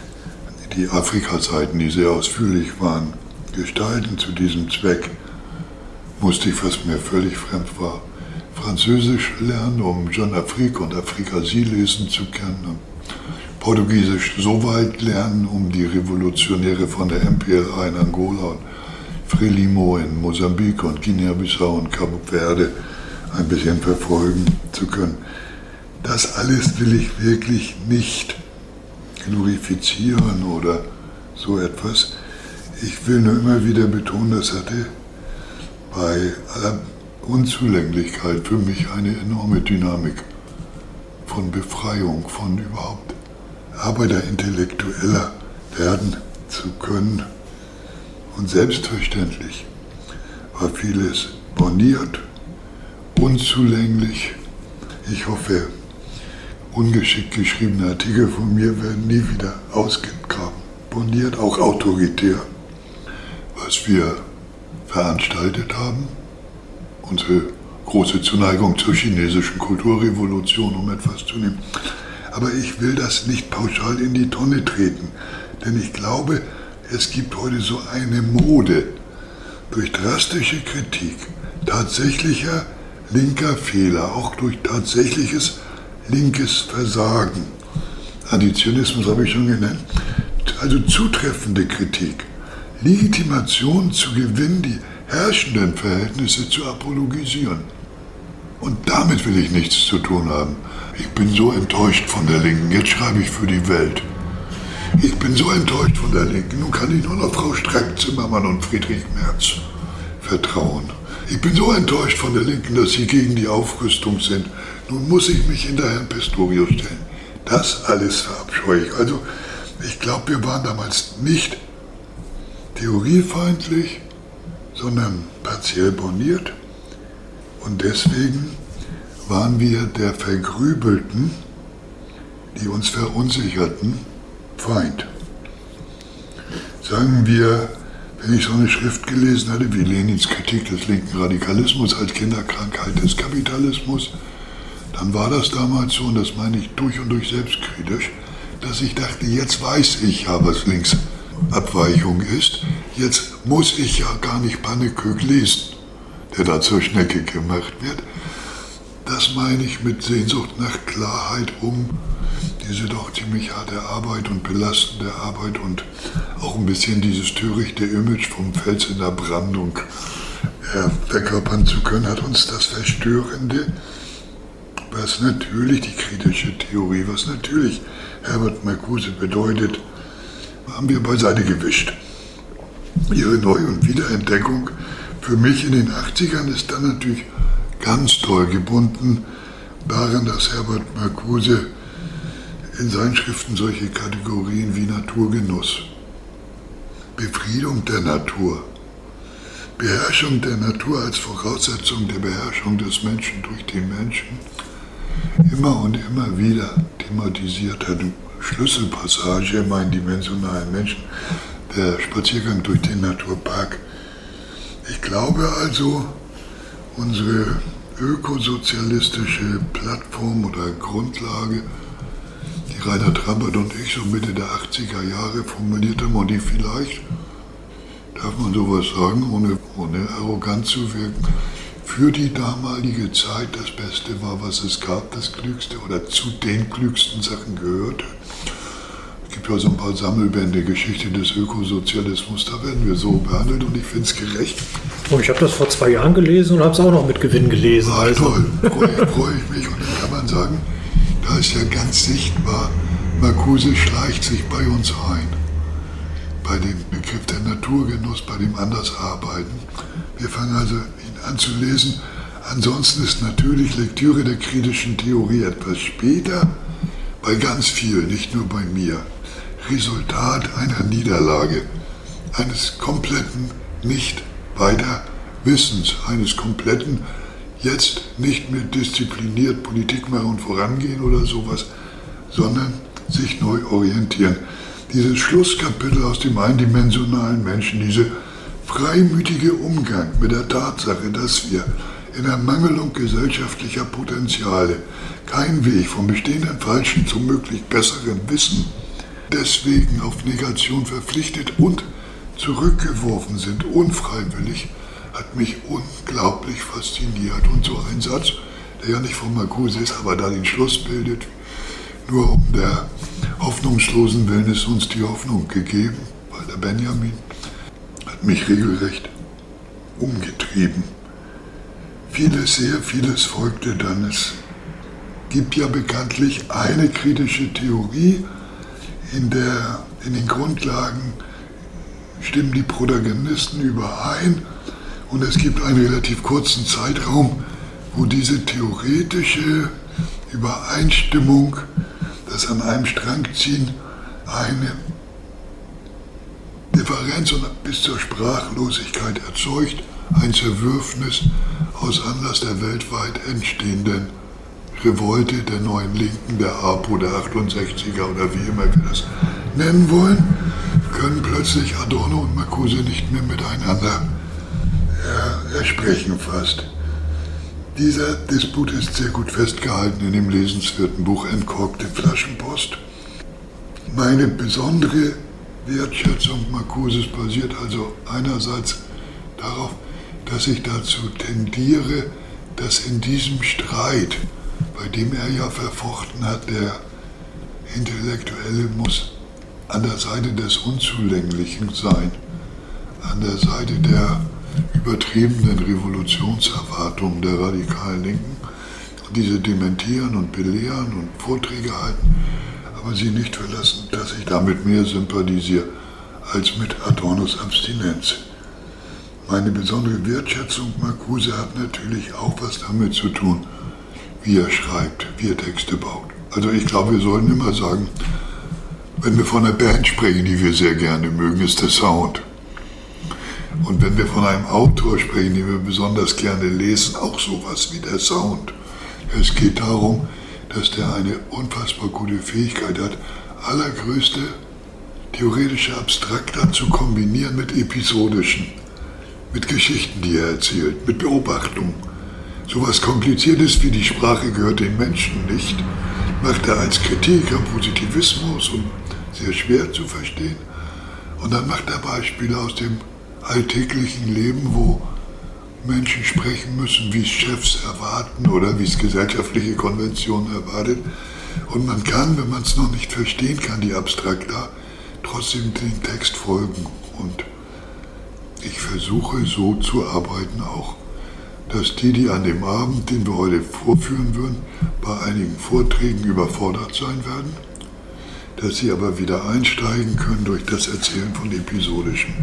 die Afrika-Seiten, die sehr ausführlich waren, gestalten. Zu diesem Zweck musste ich, was mir völlig fremd war, Französisch lernen, um Jeune Afrique und Afrikasie lesen zu können. Portugiesisch so weit lernen, um die Revolutionäre von der M P L A in Angola und Frelimo in Mosambik und Guinea-Bissau und Cabo Verde ein bisschen verfolgen zu können. Das alles will ich wirklich nicht glorifizieren oder so etwas. Ich will nur immer wieder betonen, das hatte bei aller Unzulänglichkeit für mich eine enorme Dynamik von Befreiung, von überhaupt Arbeiterintellektueller werden zu können. Und selbstverständlich war vieles borniert, unzulänglich. Ich hoffe, ungeschickt geschriebene Artikel von mir werden nie wieder ausgegraben. Borniert, auch autoritär. Was wir veranstaltet haben, unsere große Zuneigung zur chinesischen Kulturrevolution, um etwas zu nehmen. Aber ich will das nicht pauschal in die Tonne treten, denn ich glaube, es gibt heute so eine Mode durch drastische Kritik tatsächlicher linker Fehler, auch durch tatsächliches linkes Versagen. Additionismus habe ich schon genannt. Also zutreffende Kritik, Legitimation zu gewinnen, die herrschenden Verhältnisse zu apologisieren. Und damit will ich nichts zu tun haben. Ich bin so enttäuscht von der Linken. Jetzt schreibe ich für die Welt. Ich bin so enttäuscht von der Linken. Nun kann ich nur noch Frau Strack-Zimmermann und Friedrich Merz vertrauen. Ich bin so enttäuscht von der Linken, dass sie gegen die Aufrüstung sind. Nun muss ich mich hinter Herrn Pistorius stellen. Das alles verabscheue ich. Also ich glaube, wir waren damals nicht theoriefeindlich, sondern partiell borniert. Und deswegen waren wir der Vergrübelten, die uns verunsicherten, Feind. Sagen wir, wenn ich so eine Schrift gelesen hatte wie Lenins Kritik des linken Radikalismus als Kinderkrankheit des Kapitalismus, dann war das damals so, und das meine ich durch und durch selbstkritisch, dass ich dachte, jetzt weiß ich ja, was Linksabweichung ist, jetzt muss ich ja gar nicht Pannekök lesen, der da zur Schnecke gemacht wird. Das meine ich mit Sehnsucht nach Klarheit, um diese doch ziemlich harte Arbeit und belastende Arbeit und auch ein bisschen dieses törichte Image vom Fels in der Brandung äh, verkörpern zu können, hat uns das Verstörende, was natürlich die kritische Theorie, was natürlich Herbert Marcuse bedeutet, haben wir beiseite gewischt. Ihre Neu- und Wiederentdeckung für mich in den achtzigern ist dann natürlich ganz toll gebunden daran, dass Herbert Marcuse in seinen Schriften solche Kategorien wie Naturgenuss, Befriedung der Natur, Beherrschung der Natur als Voraussetzung der Beherrschung des Menschen durch den Menschen immer und immer wieder thematisiert hat. Schlüsselpassage im eindimensionalen Menschen, der Spaziergang durch den Naturpark. Ich glaube also, unsere ökosozialistische Plattform oder Grundlage, die Rainer Trampert und ich so Mitte der achtziger Jahre formuliert haben und die vielleicht, darf man sowas sagen, ohne, ohne arrogant zu wirken, für die damalige Zeit das Beste war, was es gab, das Klügste oder zu den klügsten Sachen gehörte. Es gibt ja so ein paar Sammelbände, Geschichte des Ökosozialismus, da werden wir so behandelt und ich finde es gerecht. Oh, ich habe das vor zwei Jahren gelesen und habe es auch noch mit Gewinn gelesen. Ah, also. Toll, freue freu ich mich. Und dann kann man sagen, da ist ja ganz sichtbar, Marcuse schleicht sich bei uns ein. Bei dem Begriff der Naturgenuss, bei dem Andersarbeiten. Wir fangen also ihn an zu lesen. Ansonsten ist natürlich Lektüre der kritischen Theorie etwas später, bei ganz vielen, nicht nur bei mir, Resultat einer Niederlage, eines kompletten Nicht-Weiter-Wissens, eines kompletten, jetzt nicht mehr diszipliniert Politik machen und vorangehen oder sowas, sondern sich neu orientieren. Dieses Schlusskapitel aus dem eindimensionalen Menschen, diese freimütige Umgang mit der Tatsache, dass wir in Ermangelung gesellschaftlicher Potenziale keinen Weg vom bestehenden Falschen zum möglich besseren Wissen deswegen auf Negation verpflichtet und zurückgeworfen sind, unfreiwillig, hat mich unglaublich fasziniert. Und so ein Satz, der ja nicht von Marcuse ist, aber da den Schluss bildet, nur um der hoffnungslosen Willen ist uns die Hoffnung gegeben, weil der Benjamin hat mich regelrecht umgetrieben. Vieles, sehr vieles folgte dann. Es gibt ja bekanntlich eine kritische Theorie, in der in den Grundlagen stimmen die Protagonisten überein und es gibt einen relativ kurzen Zeitraum, wo diese theoretische Übereinstimmung, das an einem Strang ziehen, eine Differenz und bis zur Sprachlosigkeit erzeugt, ein Zerwürfnis aus Anlass der weltweit entstehenden Revolte der neuen Linken, der APO, der achtundsechziger oder wie immer wir das nennen wollen, können plötzlich Adorno und Marcuse nicht mehr miteinander äh, ersprechen fast. Dieser Disput ist sehr gut festgehalten in dem lesenswerten Buch Entkorkte Flaschenpost. Meine besondere Wertschätzung Marcuses basiert also einerseits darauf, dass ich dazu tendiere, dass in diesem Streit, bei dem er ja verfochten hat, der Intellektuelle muss an der Seite des Unzulänglichen sein, an der Seite der übertriebenen Revolutionserwartungen der radikalen Linken, und diese dementieren und belehren und Vorträge halten, aber sie nicht verlassen, dass ich damit mehr sympathisiere als mit Adornos Abstinenz. Meine besondere Wertschätzung Marcuse hat natürlich auch was damit zu tun, wie er schreibt, wie er Texte baut. Also ich glaube, wir sollten immer sagen, wenn wir von einer Band sprechen, die wir sehr gerne mögen, ist der Sound. Und wenn wir von einem Autor sprechen, den wir besonders gerne lesen, auch sowas wie der Sound. Es geht darum, dass der eine unfassbar gute Fähigkeit hat, allergrößte theoretische Abstrakter zu kombinieren mit episodischen, mit Geschichten, die er erzählt, mit Beobachtungen. Sowas Kompliziertes wie die Sprache gehört den Menschen nicht, macht er als Kritik am Positivismus und sehr schwer zu verstehen. Und dann macht er Beispiele aus dem alltäglichen Leben, wo Menschen sprechen müssen, wie es Chefs erwarten oder wie es gesellschaftliche Konventionen erwartet. Und man kann, wenn man es noch nicht verstehen kann, die Abstrakta, trotzdem den Text folgen. Und ich versuche so zu arbeiten auch, dass die, die an dem Abend, den wir heute vorführen würden, bei einigen Vorträgen überfordert sein werden, dass sie aber wieder einsteigen können durch das Erzählen von Episodischen.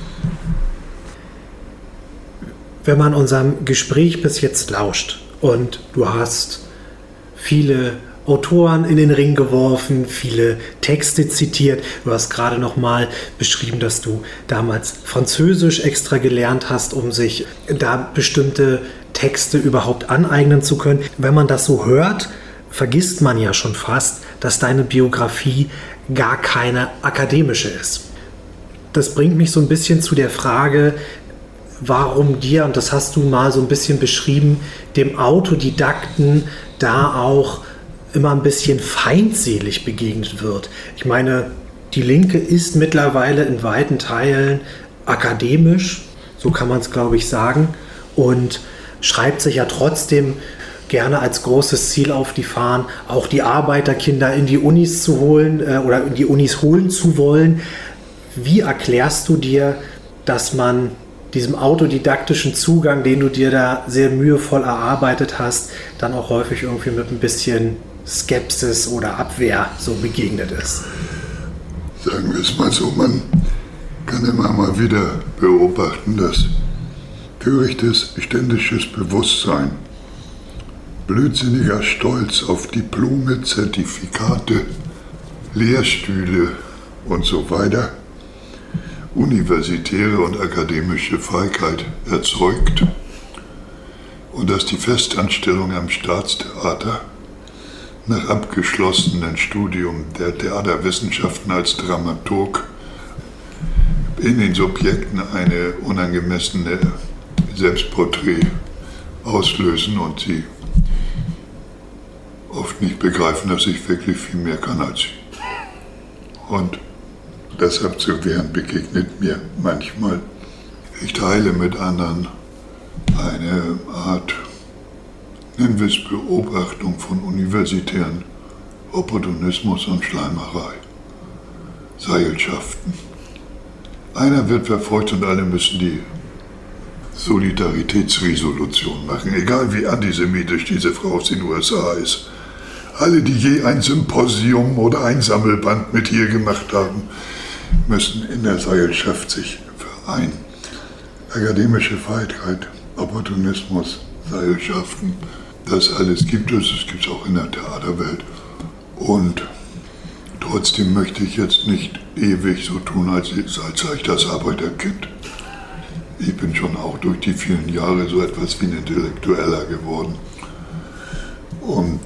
Wenn man unserem Gespräch bis jetzt lauscht und du hast viele Autoren in den Ring geworfen, viele Texte zitiert, du hast gerade noch mal beschrieben, dass du damals Französisch extra gelernt hast, um sich da bestimmte Texte überhaupt aneignen zu können. Wenn man das so hört, vergisst man ja schon fast, dass deine Biografie gar keine akademische ist. Das bringt mich so ein bisschen zu der Frage, warum dir, und das hast du mal so ein bisschen beschrieben, dem Autodidakten da auch immer ein bisschen feindselig begegnet wird. Ich meine, die Linke ist mittlerweile in weiten Teilen akademisch, so kann man es, glaube ich, sagen, und schreibt sich ja trotzdem gerne als großes Ziel auf die Fahnen, auch die Arbeiterkinder in die Unis zu holen äh, oder in die Unis holen zu wollen. Wie erklärst du dir, dass man diesem autodidaktischen Zugang, den du dir da sehr mühevoll erarbeitet hast, dann auch häufig irgendwie mit ein bisschen Skepsis oder Abwehr so begegnet ist? Sagen wir es mal so, man kann immer mal wieder beobachten, dass törichtes ständisches Bewusstsein, blödsinniger Stolz auf Diplome, Zertifikate, Lehrstühle und so weiter universitäre und akademische Feigheit erzeugt und dass die Festanstellung am Staatstheater nach abgeschlossenem Studium der Theaterwissenschaften als Dramaturg in den Subjekten eine unangemessene Selbstporträt auslösen und sie oft nicht begreifen, dass ich wirklich viel mehr kann als sie. Und das abzuwehren begegnet mir manchmal. Ich teile mit anderen eine Art, nennen wir es Beobachtung von universitären Opportunismus und Schleimerei, Seilschaften. Einer wird verfolgt und alle müssen die Solidaritätsresolution machen, egal wie antisemitisch diese Frau aus den U S A ist. Alle, die je ein Symposium oder ein Sammelband mit ihr gemacht haben, müssen in der Seilschaft sich vereinen. Akademische Feigheit, Opportunismus, Seilschaften, das alles gibt es, das gibt es auch in der Theaterwelt. Und trotzdem möchte ich jetzt nicht ewig so tun, als, als sei ich das Arbeiterkind. Ich bin schon auch durch die vielen Jahre so etwas wie ein Intellektueller geworden. Und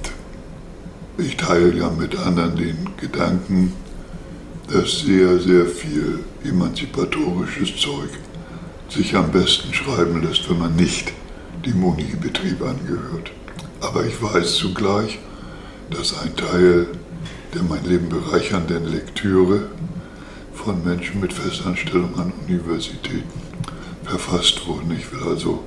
ich teile ja mit anderen den Gedanken, dass sehr, sehr viel emanzipatorisches Zeug sich am besten schreiben lässt, wenn man nicht dem Uni-Betrieb angehört. Aber ich weiß zugleich, dass ein Teil der mein Leben bereichernden Lektüre von Menschen mit Festanstellung an Universitäten verfasst wurden. Ich will also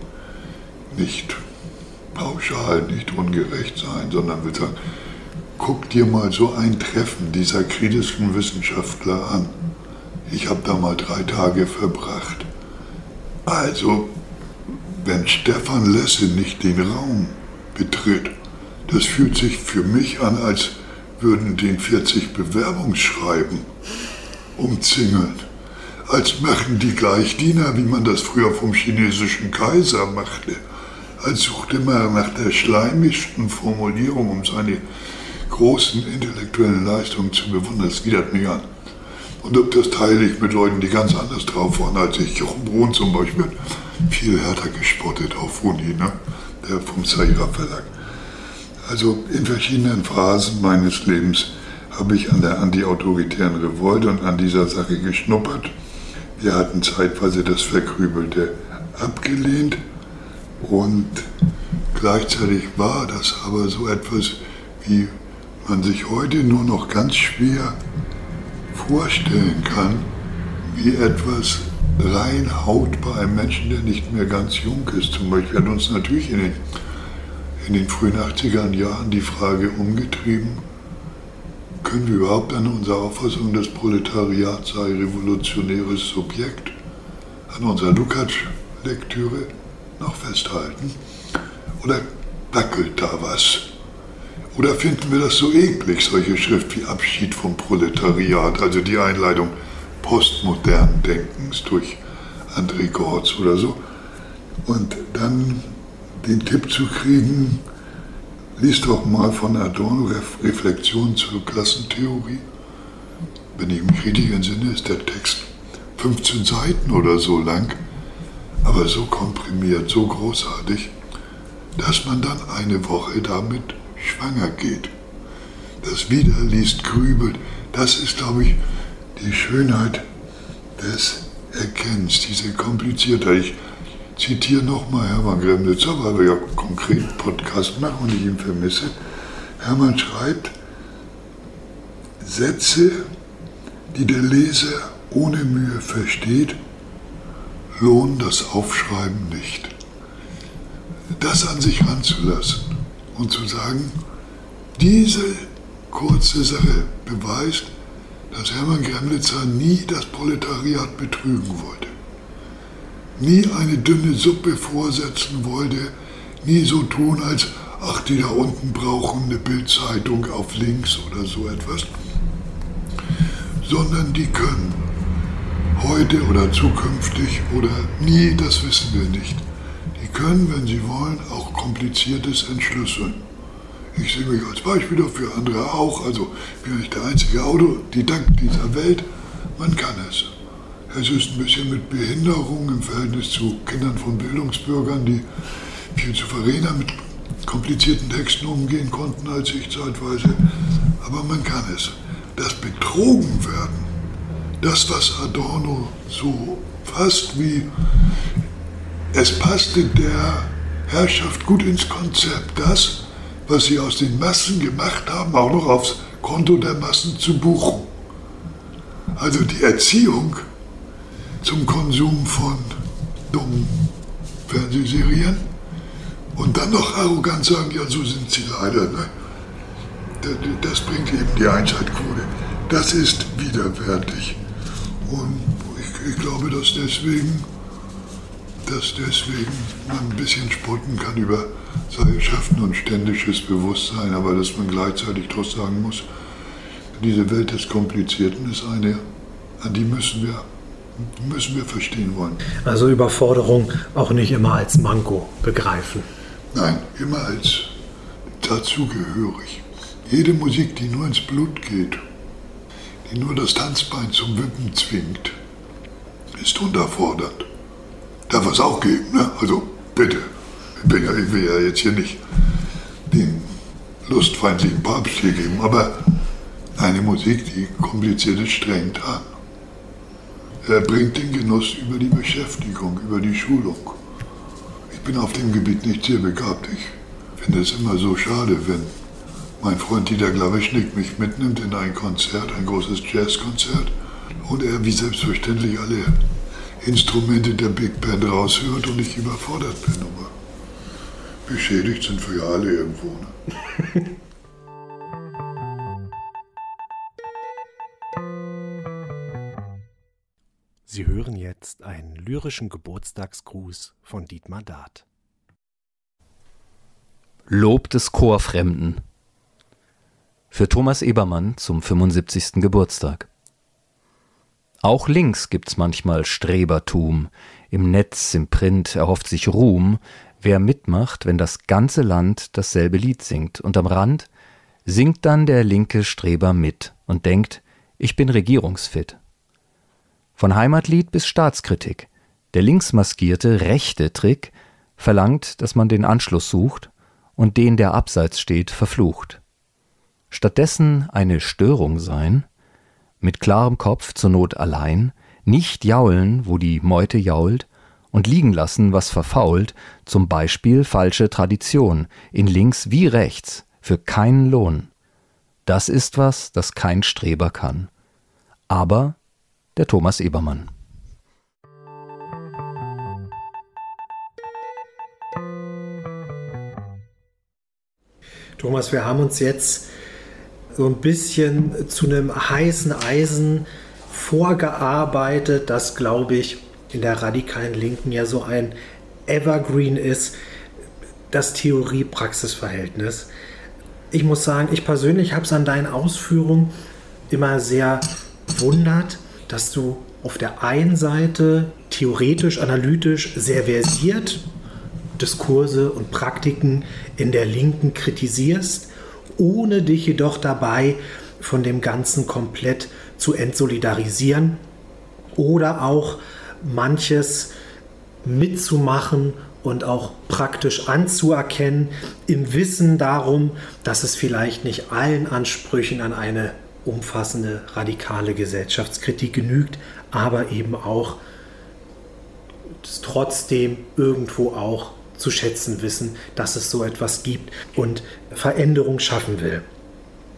nicht pauschal, nicht ungerecht sein, sondern will sagen, guck dir mal so ein Treffen dieser kritischen Wissenschaftler an. Ich habe da mal drei Tage verbracht. Also, wenn Stefan Lesse nicht den Raum betritt, das fühlt sich für mich an, als würden den vierzig Bewerbungsschreiben umzingeln. Als machen die Gleichdiener, wie man das früher vom chinesischen Kaiser machte. Als suchte man nach der schleimigsten Formulierung, um seine großen intellektuellen Leistungen zu bewundern. Das widert mich an. Und ob das teile ich mit Leuten, die ganz anders drauf waren als ich. Jochen Brohn zum Beispiel, viel härter gespottet auf Uni, ne? Der vom Zaira Verlag. Also in verschiedenen Phasen meines Lebens habe ich an der antiautoritären Revolte und an dieser Sache geschnuppert. Wir hatten zeitweise das Verkrübelte abgelehnt und gleichzeitig war das aber so etwas, wie man sich heute nur noch ganz schwer vorstellen kann, wie etwas reinhaut bei einem Menschen, der nicht mehr ganz jung ist. Zum Beispiel hat uns natürlich in den, in den frühen achtziger Jahren die Frage umgetrieben, können wir überhaupt an unserer Auffassung, das Proletariat sei revolutionäres Subjekt, an unserer Lukács-Lektüre noch festhalten? Oder wackelt da was? Oder finden wir das so eklig, solche Schrift wie Abschied vom Proletariat, also die Einleitung postmodernen Denkens durch André Gortz oder so? Und dann den Tipp zu kriegen, lies doch mal von Adorno Reflexion zur Klassentheorie. Wenn ich mich richtig entsinne, ist der Text fünfzehn Seiten oder so lang, aber so komprimiert, so großartig, dass man dann eine Woche damit schwanger geht. Das wieder liest, grübelt, das ist, glaube ich, die Schönheit des Erkennens, diese Kompliziertheit. Ich zitiere nochmal Hermann Gremnitzer, weil wir ja konkret einen Podcast machen und ich ihn vermisse. Hermann schreibt Sätze, die der Leser ohne Mühe versteht lohnt das Aufschreiben nicht. Das an sich ranzulassen und zu sagen, diese kurze Sache beweist, dass Hermann Gremnitzer nie das Proletariat betrügen wollte, nie eine dünne Suppe vorsetzen wollte, nie so tun, als ach, die da unten brauchen eine Bildzeitung auf links oder so etwas, sondern die können heute oder zukünftig oder nie, das wissen wir nicht. Die können, wenn sie wollen, auch Kompliziertes entschlüsseln. Ich sehe mich als Beispiel dafür, andere auch. Also ich bin nicht der einzige Autodidakt dieser Welt. Man kann es. Es ist ein bisschen mit Behinderung im Verhältnis zu Kindern von Bildungsbürgern, die viel souveräner mit komplizierten Texten umgehen konnten als ich zeitweise. Aber man kann es. Das Betrogen werden, das, was Adorno so fast wie es passte der Herrschaft gut ins Konzept, das, was sie aus den Massen gemacht haben, auch noch aufs Konto der Massen zu buchen. Also die Erziehung zum Konsum von dummen Fernsehserien und dann noch arrogant sagen, ja, so sind sie leider. Ne? Das bringt eben die Einschaltquote. Das ist widerwärtig. Und ich, ich glaube, dass deswegen, dass deswegen man ein bisschen spotten kann über Seilschaften und ständisches Bewusstsein, aber dass man gleichzeitig doch sagen muss, diese Welt des Komplizierten ist eine, an die müssen wir, müssen wir verstehen wollen. Also Überforderung auch nicht immer als Manko begreifen. Nein, immer als dazugehörig. Jede Musik, die nur ins Blut geht, die nur das Tanzbein zum Wippen zwingt, ist unterfordernd. Darf es auch geben, ne? Also bitte. Ich will, ja, ich will ja jetzt hier nicht den lustfeindlichen Papst hier geben, aber eine Musik, die Kompliziertes strengt an. Er bringt den Genuss über die Beschäftigung, über die Schulung. Ich bin auf dem Gebiet nicht sehr begabt. Ich finde es immer so schade, wenn mein Freund Dieter Glawischnik mich mitnimmt in ein Konzert, ein großes Jazzkonzert, und er wie selbstverständlich alle Instrumente der Big Band raushört und ich überfordert bin. Aber beschädigt sind wir ja alle irgendwo. Ne? Sie hören jetzt einen lyrischen Geburtstagsgruß von Dietmar Dart. Lob des Chorfremden. Für Thomas Ebermann zum fünfundsiebzigsten Geburtstag. Auch links gibt's manchmal Strebertum. Im Netz, im Print erhofft sich Ruhm, wer mitmacht, wenn das ganze Land dasselbe Lied singt. Und am Rand singt dann der linke Streber mit und denkt, ich bin regierungsfit. Von Heimatlied bis Staatskritik. Der linksmaskierte rechte Trick verlangt, dass man den Anschluss sucht und den, der abseits steht, verflucht. Stattdessen eine Störung sein, mit klarem Kopf zur Not allein, nicht jaulen, wo die Meute jault, und liegen lassen, was verfault, zum Beispiel falsche Tradition, in links wie rechts, für keinen Lohn. Das ist was, das kein Streber kann. Aber der Thomas Ebermann. Thomas, wir haben uns jetzt so ein bisschen zu einem heißen Eisen vorgearbeitet, das, glaube ich, in der radikalen Linken ja so ein Evergreen ist, das Theorie-Praxis-Verhältnis. Ich muss sagen, ich persönlich habe es an deinen Ausführungen immer sehr wundert, dass du auf der einen Seite theoretisch, analytisch sehr versiert Diskurse und Praktiken in der Linken kritisierst, ohne dich jedoch dabei von dem Ganzen komplett zu entsolidarisieren oder auch manches mitzumachen und auch praktisch anzuerkennen, im Wissen darum, dass es vielleicht nicht allen Ansprüchen an eine umfassende radikale Gesellschaftskritik genügt, aber eben auch trotzdem irgendwo auch zu schätzen wissen, dass es so etwas gibt und Veränderung schaffen will.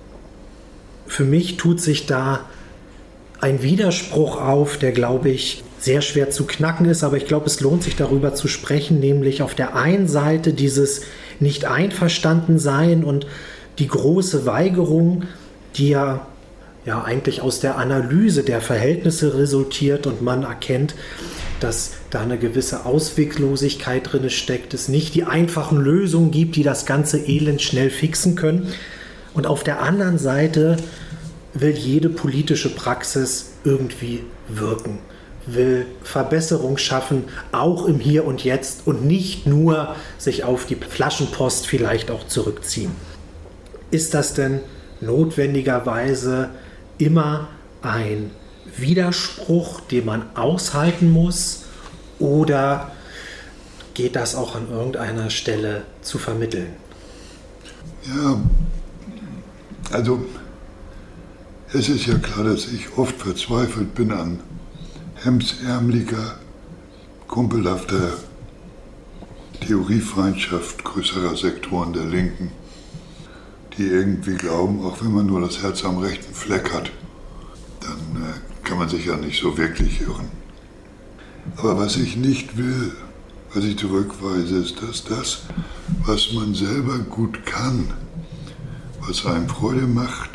Für mich tut sich da ein Widerspruch auf, der, glaube ich, sehr schwer zu knacken ist, aber ich glaube, es lohnt sich darüber zu sprechen, nämlich auf der einen Seite dieses Nicht-Einverstanden-Sein und die große Weigerung, die ja, ja eigentlich aus der Analyse der Verhältnisse resultiert und man erkennt, dass da eine gewisse Ausweglosigkeit drin steckt, es nicht die einfachen Lösungen gibt, die das ganze Elend schnell fixen können. Und auf der anderen Seite will jede politische Praxis irgendwie wirken, will Verbesserung schaffen, auch im Hier und Jetzt und nicht nur sich auf die Flaschenpost vielleicht auch zurückziehen. Ist das denn notwendigerweise immer ein Widerspruch, den man aushalten muss, oder geht das auch an irgendeiner Stelle zu vermitteln? Ja, also es ist ja klar, dass ich oft verzweifelt bin an hemdsärmeliger, kumpelhafter Theoriefeindschaft größerer Sektoren der Linken, die irgendwie glauben, auch wenn man nur das Herz am rechten Fleck hat, dann äh, kann man sich ja nicht so wirklich irren. Aber was ich nicht will, was ich zurückweise, ist, dass das, was man selber gut kann, was einem Freude macht,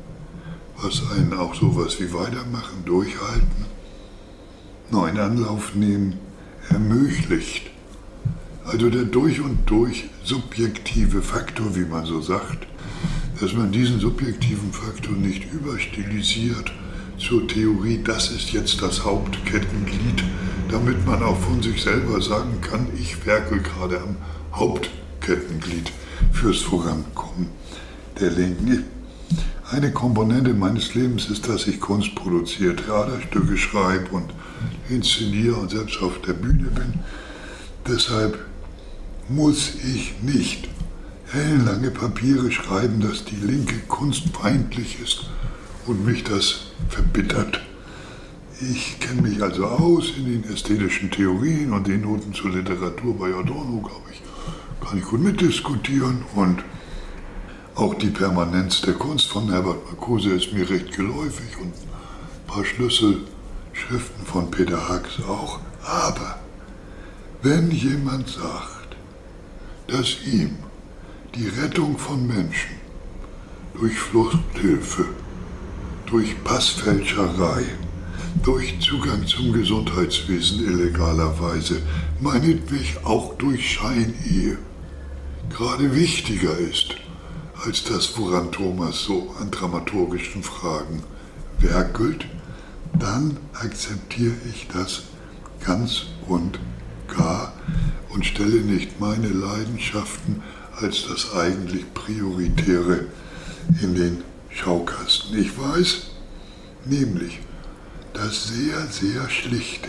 was einen auch sowas wie weitermachen, durchhalten, neuen Anlauf nehmen, ermöglicht. Also der durch und durch subjektive Faktor, wie man so sagt, dass man diesen subjektiven Faktor nicht überstilisiert zur Theorie, das ist jetzt das Hauptkettenglied, damit man auch von sich selber sagen kann, ich werke gerade am Hauptkettenglied fürs Vorankommen der Linken. Eine Komponente meines Lebens ist, dass ich Kunst produziere, Theaterstücke schreibe und inszeniere und selbst auf der Bühne bin. Deshalb muss ich nicht ellenlange Papiere schreiben, dass die Linke kunstfeindlich ist und mich das verbittert. Ich kenne mich also aus in den ästhetischen Theorien und den Noten zur Literatur bei Adorno, glaube ich, kann ich gut mitdiskutieren, und auch die Permanenz der Kunst von Herbert Marcuse ist mir recht geläufig und ein paar Schlüsselschriften von Peter Hacks auch. Aber wenn jemand sagt, dass ihm die Rettung von Menschen durch Fluchthilfe, durch Passfälscherei, durch Zugang zum Gesundheitswesen illegalerweise, meinetwegen auch durch Scheinehe, gerade wichtiger ist als das, woran Thomas so an dramaturgischen Fragen werkelt, dann akzeptiere ich das ganz und gar und stelle nicht meine Leidenschaften als das eigentlich Prioritäre in den Schaukasten. Ich weiß nämlich, dass sehr, sehr schlichte,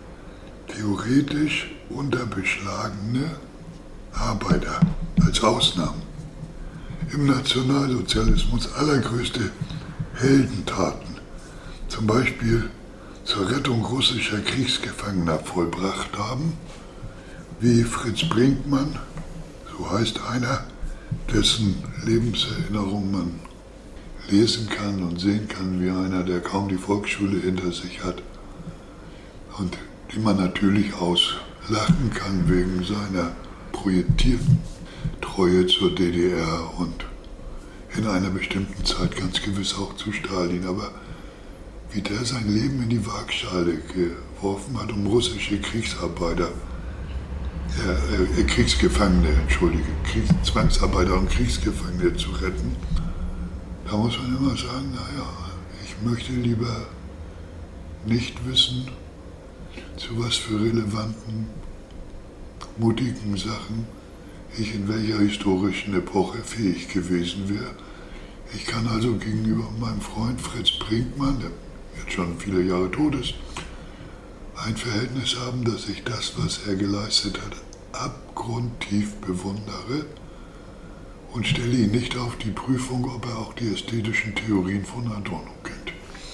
theoretisch unterbeschlagene Arbeiter als Ausnahmen im Nationalsozialismus allergrößte Heldentaten, zum Beispiel zur Rettung russischer Kriegsgefangener, vollbracht haben, wie Fritz Brinkmann, so heißt einer, dessen Lebenserinnerung man lesen kann und sehen kann, wie einer, der kaum die Volksschule hinter sich hat und die man natürlich auslachen kann wegen seiner projektierten Treue zur D D R und in einer bestimmten Zeit ganz gewiss auch zu Stalin. Aber wie der sein Leben in die Waagschale geworfen hat, um russische Kriegsarbeiter, äh, äh, Kriegsgefangene, entschuldige, Kriegs Zwangsarbeiter und Kriegsgefangene zu retten, da muss man immer sagen, naja, ich möchte lieber nicht wissen, zu was für relevanten, mutigen Sachen ich in welcher historischen Epoche fähig gewesen wäre. Ich kann also gegenüber meinem Freund Fritz Brinkmann, der jetzt schon viele Jahre tot ist, ein Verhältnis haben, dass ich das, was er geleistet hat, abgrundtief bewundere und stelle ihn nicht auf die Prüfung, ob er auch die ästhetischen Theorien von Adorno kennt.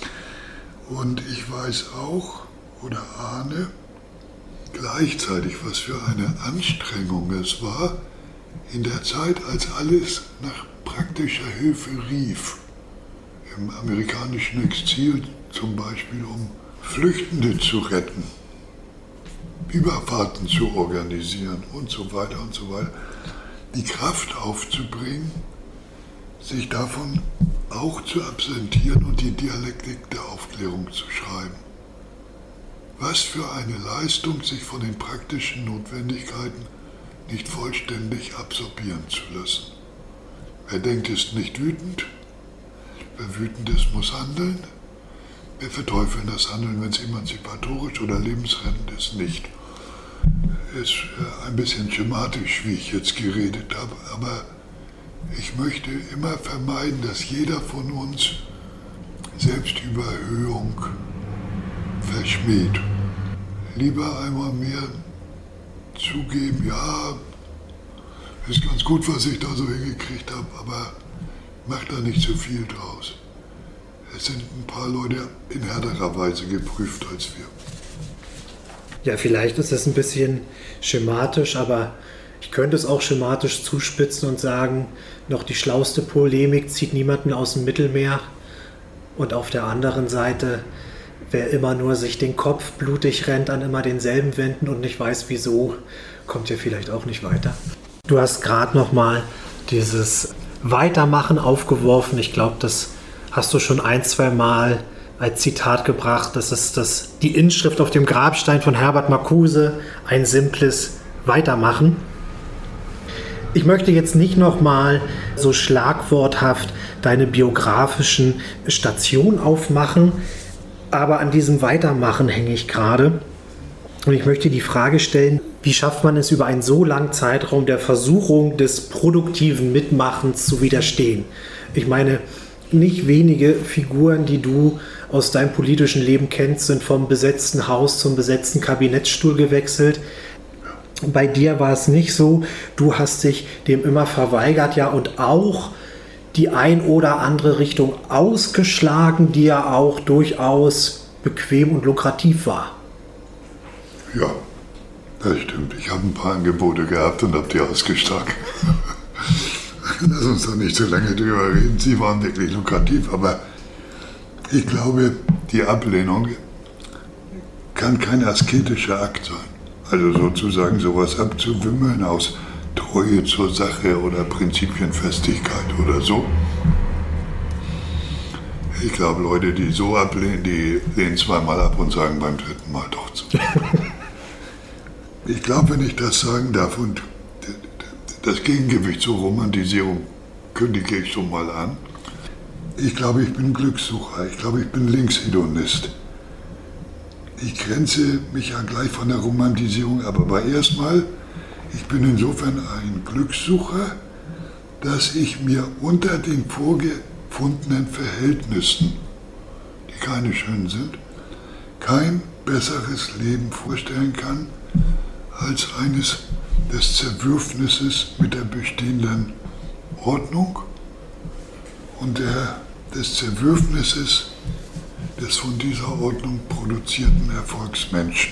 Und ich weiß auch oder ahne gleichzeitig, was für eine Anstrengung es war, in der Zeit, als alles nach praktischer Hilfe rief, im amerikanischen Exil zum Beispiel, um Flüchtende zu retten, Überfahrten zu organisieren und so weiter und so weiter, die Kraft aufzubringen, sich davon auch zu absentieren und die Dialektik der Aufklärung zu schreiben. Was für eine Leistung, sich von den praktischen Notwendigkeiten nicht vollständig absorbieren zu lassen. Wer denkt, ist nicht wütend. Wer wütend ist, muss handeln. Wir verteufeln das Handeln, wenn es emanzipatorisch oder lebensrettend ist, nicht. Ist ein bisschen schematisch, wie ich jetzt geredet habe, aber ich möchte immer vermeiden, dass jeder von uns Selbstüberhöhung verschmäht. Lieber einmal mehr zugeben, ja, ist ganz gut, was ich da so hingekriegt habe, aber mach da nicht so viel draus. Es sind ein paar Leute in härterer Weise geprüft als wir. Ja, vielleicht ist es ein bisschen schematisch, aber ich könnte es auch schematisch zuspitzen und sagen, noch die schlauste Polemik zieht niemanden aus dem Mittelmeer. Und auf der anderen Seite, wer immer nur sich den Kopf blutig rennt an immer denselben Wänden und nicht weiß wieso, kommt ja vielleicht auch nicht weiter. Du hast gerade noch mal dieses Weitermachen aufgeworfen. Ich glaube, das hast du schon ein, zwei Mal als Zitat gebracht. Das ist das, die Inschrift auf dem Grabstein von Herbert Marcuse, ein simples Weitermachen. Ich möchte jetzt nicht noch mal so schlagworthaft deine biografischen Stationen aufmachen, aber an diesem Weitermachen hänge ich gerade. Und ich möchte die Frage stellen, wie schafft man es über einen so langen Zeitraum der Versuchung des produktiven Mitmachens zu widerstehen? Ich meine, nicht wenige Figuren, die du aus deinem politischen Leben kennst, sind vom besetzten Haus zum besetzten Kabinettsstuhl gewechselt. Bei dir war es nicht so. Du hast dich dem immer verweigert, ja, und auch die ein oder andere Richtung ausgeschlagen, die ja auch durchaus bequem und lukrativ war. Ja, das stimmt. Ich habe ein paar Angebote gehabt und habe die ausgeschlagen. Lass uns doch nicht so lange drüber reden. Sie waren wirklich lukrativ, aber ich glaube, die Ablehnung kann kein asketischer Akt sein. Also sozusagen sowas abzuwimmeln aus Treue zur Sache oder Prinzipienfestigkeit oder so. Ich glaube, Leute, die so ablehnen, die lehnen zweimal ab und sagen beim dritten Mal doch zu. Ich glaube, wenn ich das sagen darf, und das Gegengewicht zur Romantisierung kündige ich schon mal an. Ich glaube, ich bin Glückssucher. Ich glaube, ich bin Linkshedonist. Ich grenze mich ja gleich von der Romantisierung ab, aber erstmal, ich bin insofern ein Glückssucher, dass ich mir unter den vorgefundenen Verhältnissen, die keine schönen sind, kein besseres Leben vorstellen kann, als eines des Zerwürfnisses mit der bestehenden Ordnung und der, des Zerwürfnisses des von dieser Ordnung produzierten Erfolgsmenschen.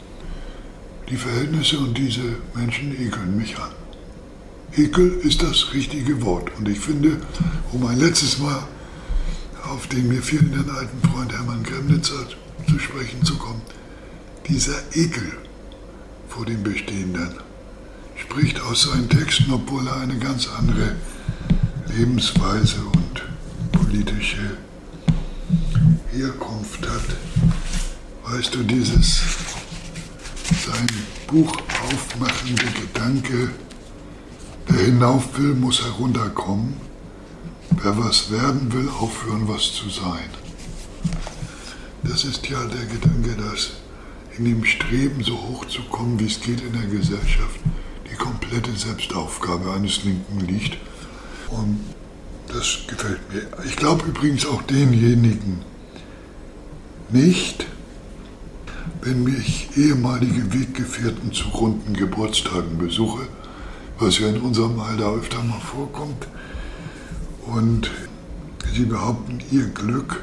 Die Verhältnisse und diese Menschen ekeln mich an. Ekel ist das richtige Wort. Und ich finde, um ein letztes Mal auf den mir fehlenden alten Freund Hermann Gremnitzer zu sprechen zu kommen, dieser Ekel vor dem Bestehenden spricht aus seinen Texten, obwohl er eine ganz andere Lebensweise und politische Herkunft hat. Weißt du, dieses sein Buch aufmachende Gedanke, der hinauf will, muss herunterkommen. Wer was werden will, aufhören, was zu sein. Das ist ja der Gedanke, dass in dem Streben, so hoch zu kommen, wie es geht in der Gesellschaft, die komplette Selbstaufgabe eines Linken liegt. Und das gefällt mir. Ich glaube übrigens auch denjenigen nicht, wenn mich ehemalige Weggefährten zu runden Geburtstagen besuche, was ja in unserem Alter öfter mal vorkommt, und sie behaupten, ihr Glück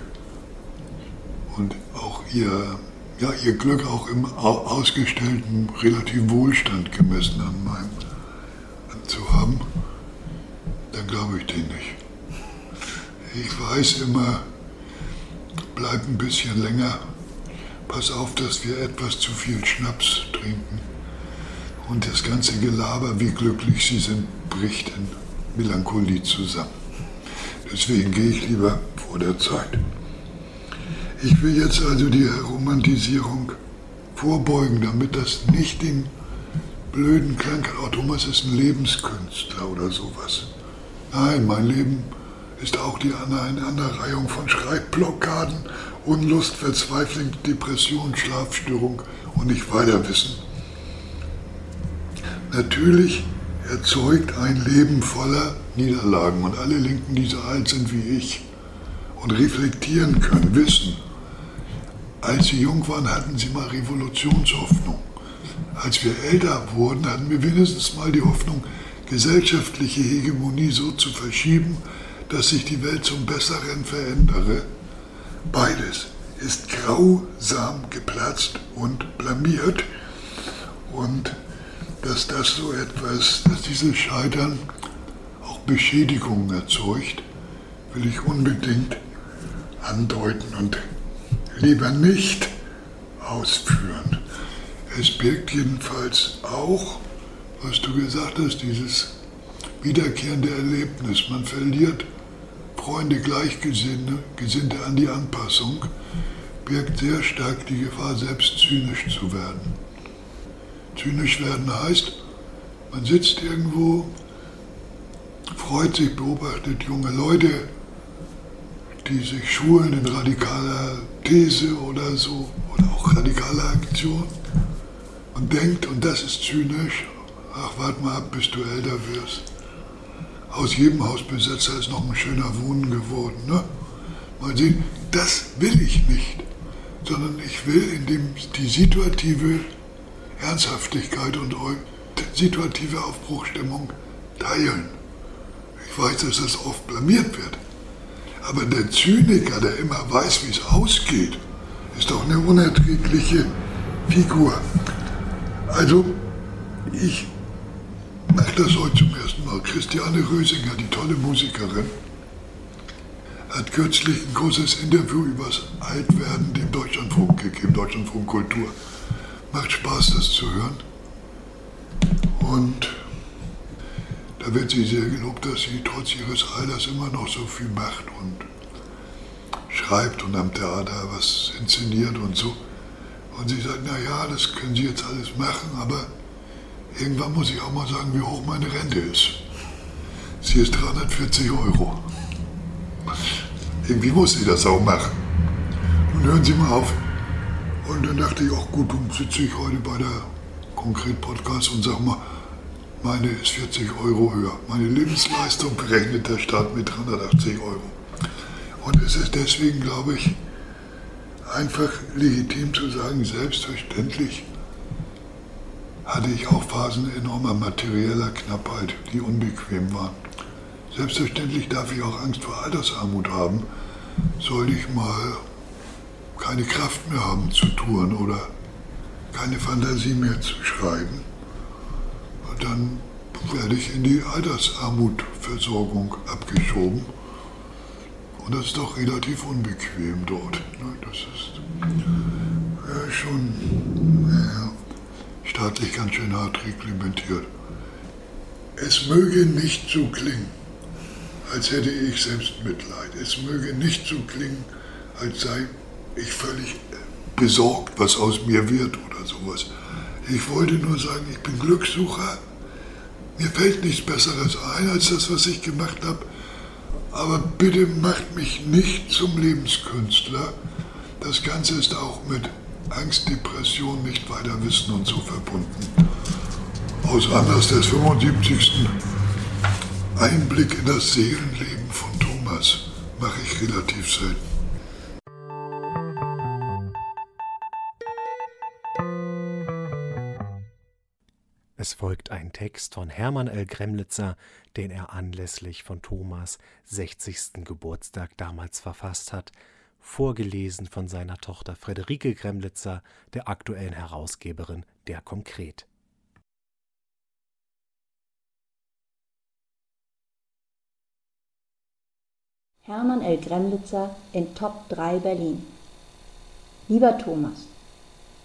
und auch ihr, ja, ihr Glück auch im ausgestellten relativen Wohlstand gemessen an meinem zu haben, dann glaube ich denen nicht. Ich weiß immer, bleib ein bisschen länger, pass auf, dass wir etwas zu viel Schnaps trinken. Und das ganze Gelaber, wie glücklich Sie sind, bricht in Melancholie zusammen. Deswegen gehe ich lieber vor der Zeit. Ich will jetzt also die Romantisierung vorbeugen, damit das nicht den blöden Klang hat, oh, Thomas ist ein Lebenskünstler oder sowas. Nein, mein Leben ist auch die Aneinanderreihung von Schreibblockaden, Unlust, Verzweiflung, Depression, Schlafstörung und nicht weiter wissen. Natürlich erzeugt ein Leben voller Niederlagen und alle Linken, die so alt sind wie ich und reflektieren können, wissen, als sie jung waren, hatten sie mal Revolutionshoffnung. Als wir älter wurden, hatten wir wenigstens mal die Hoffnung, gesellschaftliche Hegemonie so zu verschieben, dass sich die Welt zum Besseren verändere. Beides ist grausam geplatzt und blamiert. Und dass das so etwas, dass dieses Scheitern auch Beschädigungen erzeugt, will ich unbedingt andeuten und lieber nicht ausführen. Es birgt jedenfalls auch, was du gesagt hast, dieses wiederkehrende Erlebnis. Man verliert Freunde, Gleichgesinnte Gesinnte an die Anpassung, birgt sehr stark die Gefahr, selbst zynisch zu werden. Zynisch werden heißt, man sitzt irgendwo, freut sich, beobachtet junge Leute, die sich schulen in radikaler These oder so, oder auch radikaler Aktion und denkt, und das ist zynisch, ach, warte mal ab, bis du älter wirst. Aus jedem Hausbesetzer ist noch ein schöner Wohnen geworden. Ne? Mal sehen, das will ich nicht, sondern ich will, indem die situative Ernsthaftigkeit und situative Aufbruchstimmung teilen. Ich weiß, dass das oft blamiert wird. Aber der Zyniker, der immer weiß, wie es ausgeht, ist doch eine unerträgliche Figur. Also, ich mache das heute zum ersten Mal. Christiane Rösinger, die tolle Musikerin, hat kürzlich ein großes Interview über das Altwerden dem Deutschlandfunk gegeben, Deutschlandfunk Kultur. Macht Spaß, das zu hören. Und da wird sie sehr gelobt, dass sie trotz ihres Alters immer noch so viel macht und schreibt und am Theater was inszeniert und so. Und sie sagt, na ja, das können Sie jetzt alles machen, aber irgendwann muss ich auch mal sagen, wie hoch meine Rente ist. Sie ist dreihundertvierzig Euro. Irgendwie muss sie das auch machen. Nun hören Sie mal auf. Und dann dachte ich, auch gut, dann sitze ich heute bei der Konkret-Podcast und sag mal, meine ist vierzig Euro höher. Meine Lebensleistung berechnet der Staat mit dreihundertachtzig Euro. Und es ist deswegen, glaube ich, einfach legitim zu sagen, selbstverständlich hatte ich auch Phasen enormer materieller Knappheit, die unbequem waren. Selbstverständlich darf ich auch Angst vor Altersarmut haben, soll ich mal keine Kraft mehr haben zu touren oder keine Fantasie mehr zu schreiben. Und dann werde ich in die Altersarmutversorgung abgeschoben. Und das ist doch relativ unbequem dort. Das ist ja, schon ja, staatlich ganz schön hart reglementiert. Es möge nicht so klingen, als hätte ich selbst Mitleid. Es möge nicht so klingen, als sei ich völlig besorgt, was aus mir wird oder sowas. Ich wollte nur sagen, ich bin Glückssucher. Mir fällt nichts Besseres ein, als das, was ich gemacht habe. Aber bitte macht mich nicht zum Lebenskünstler. Das Ganze ist auch mit Angst, Depression, nicht weiter wissen und so verbunden. Aus Anlass des fünfundsiebzigsten Einblick in das Seelenleben von Thomas mache ich relativ selten. Es folgt ein Text von Hermann L. Gremlitzer, den er anlässlich von Thomas' sechzigsten Geburtstag damals verfasst hat, vorgelesen von seiner Tochter Friederike Gremlitzer, der aktuellen Herausgeberin der Konkret. Hermann L. Gremlitzer in Top drei Berlin. Lieber Thomas,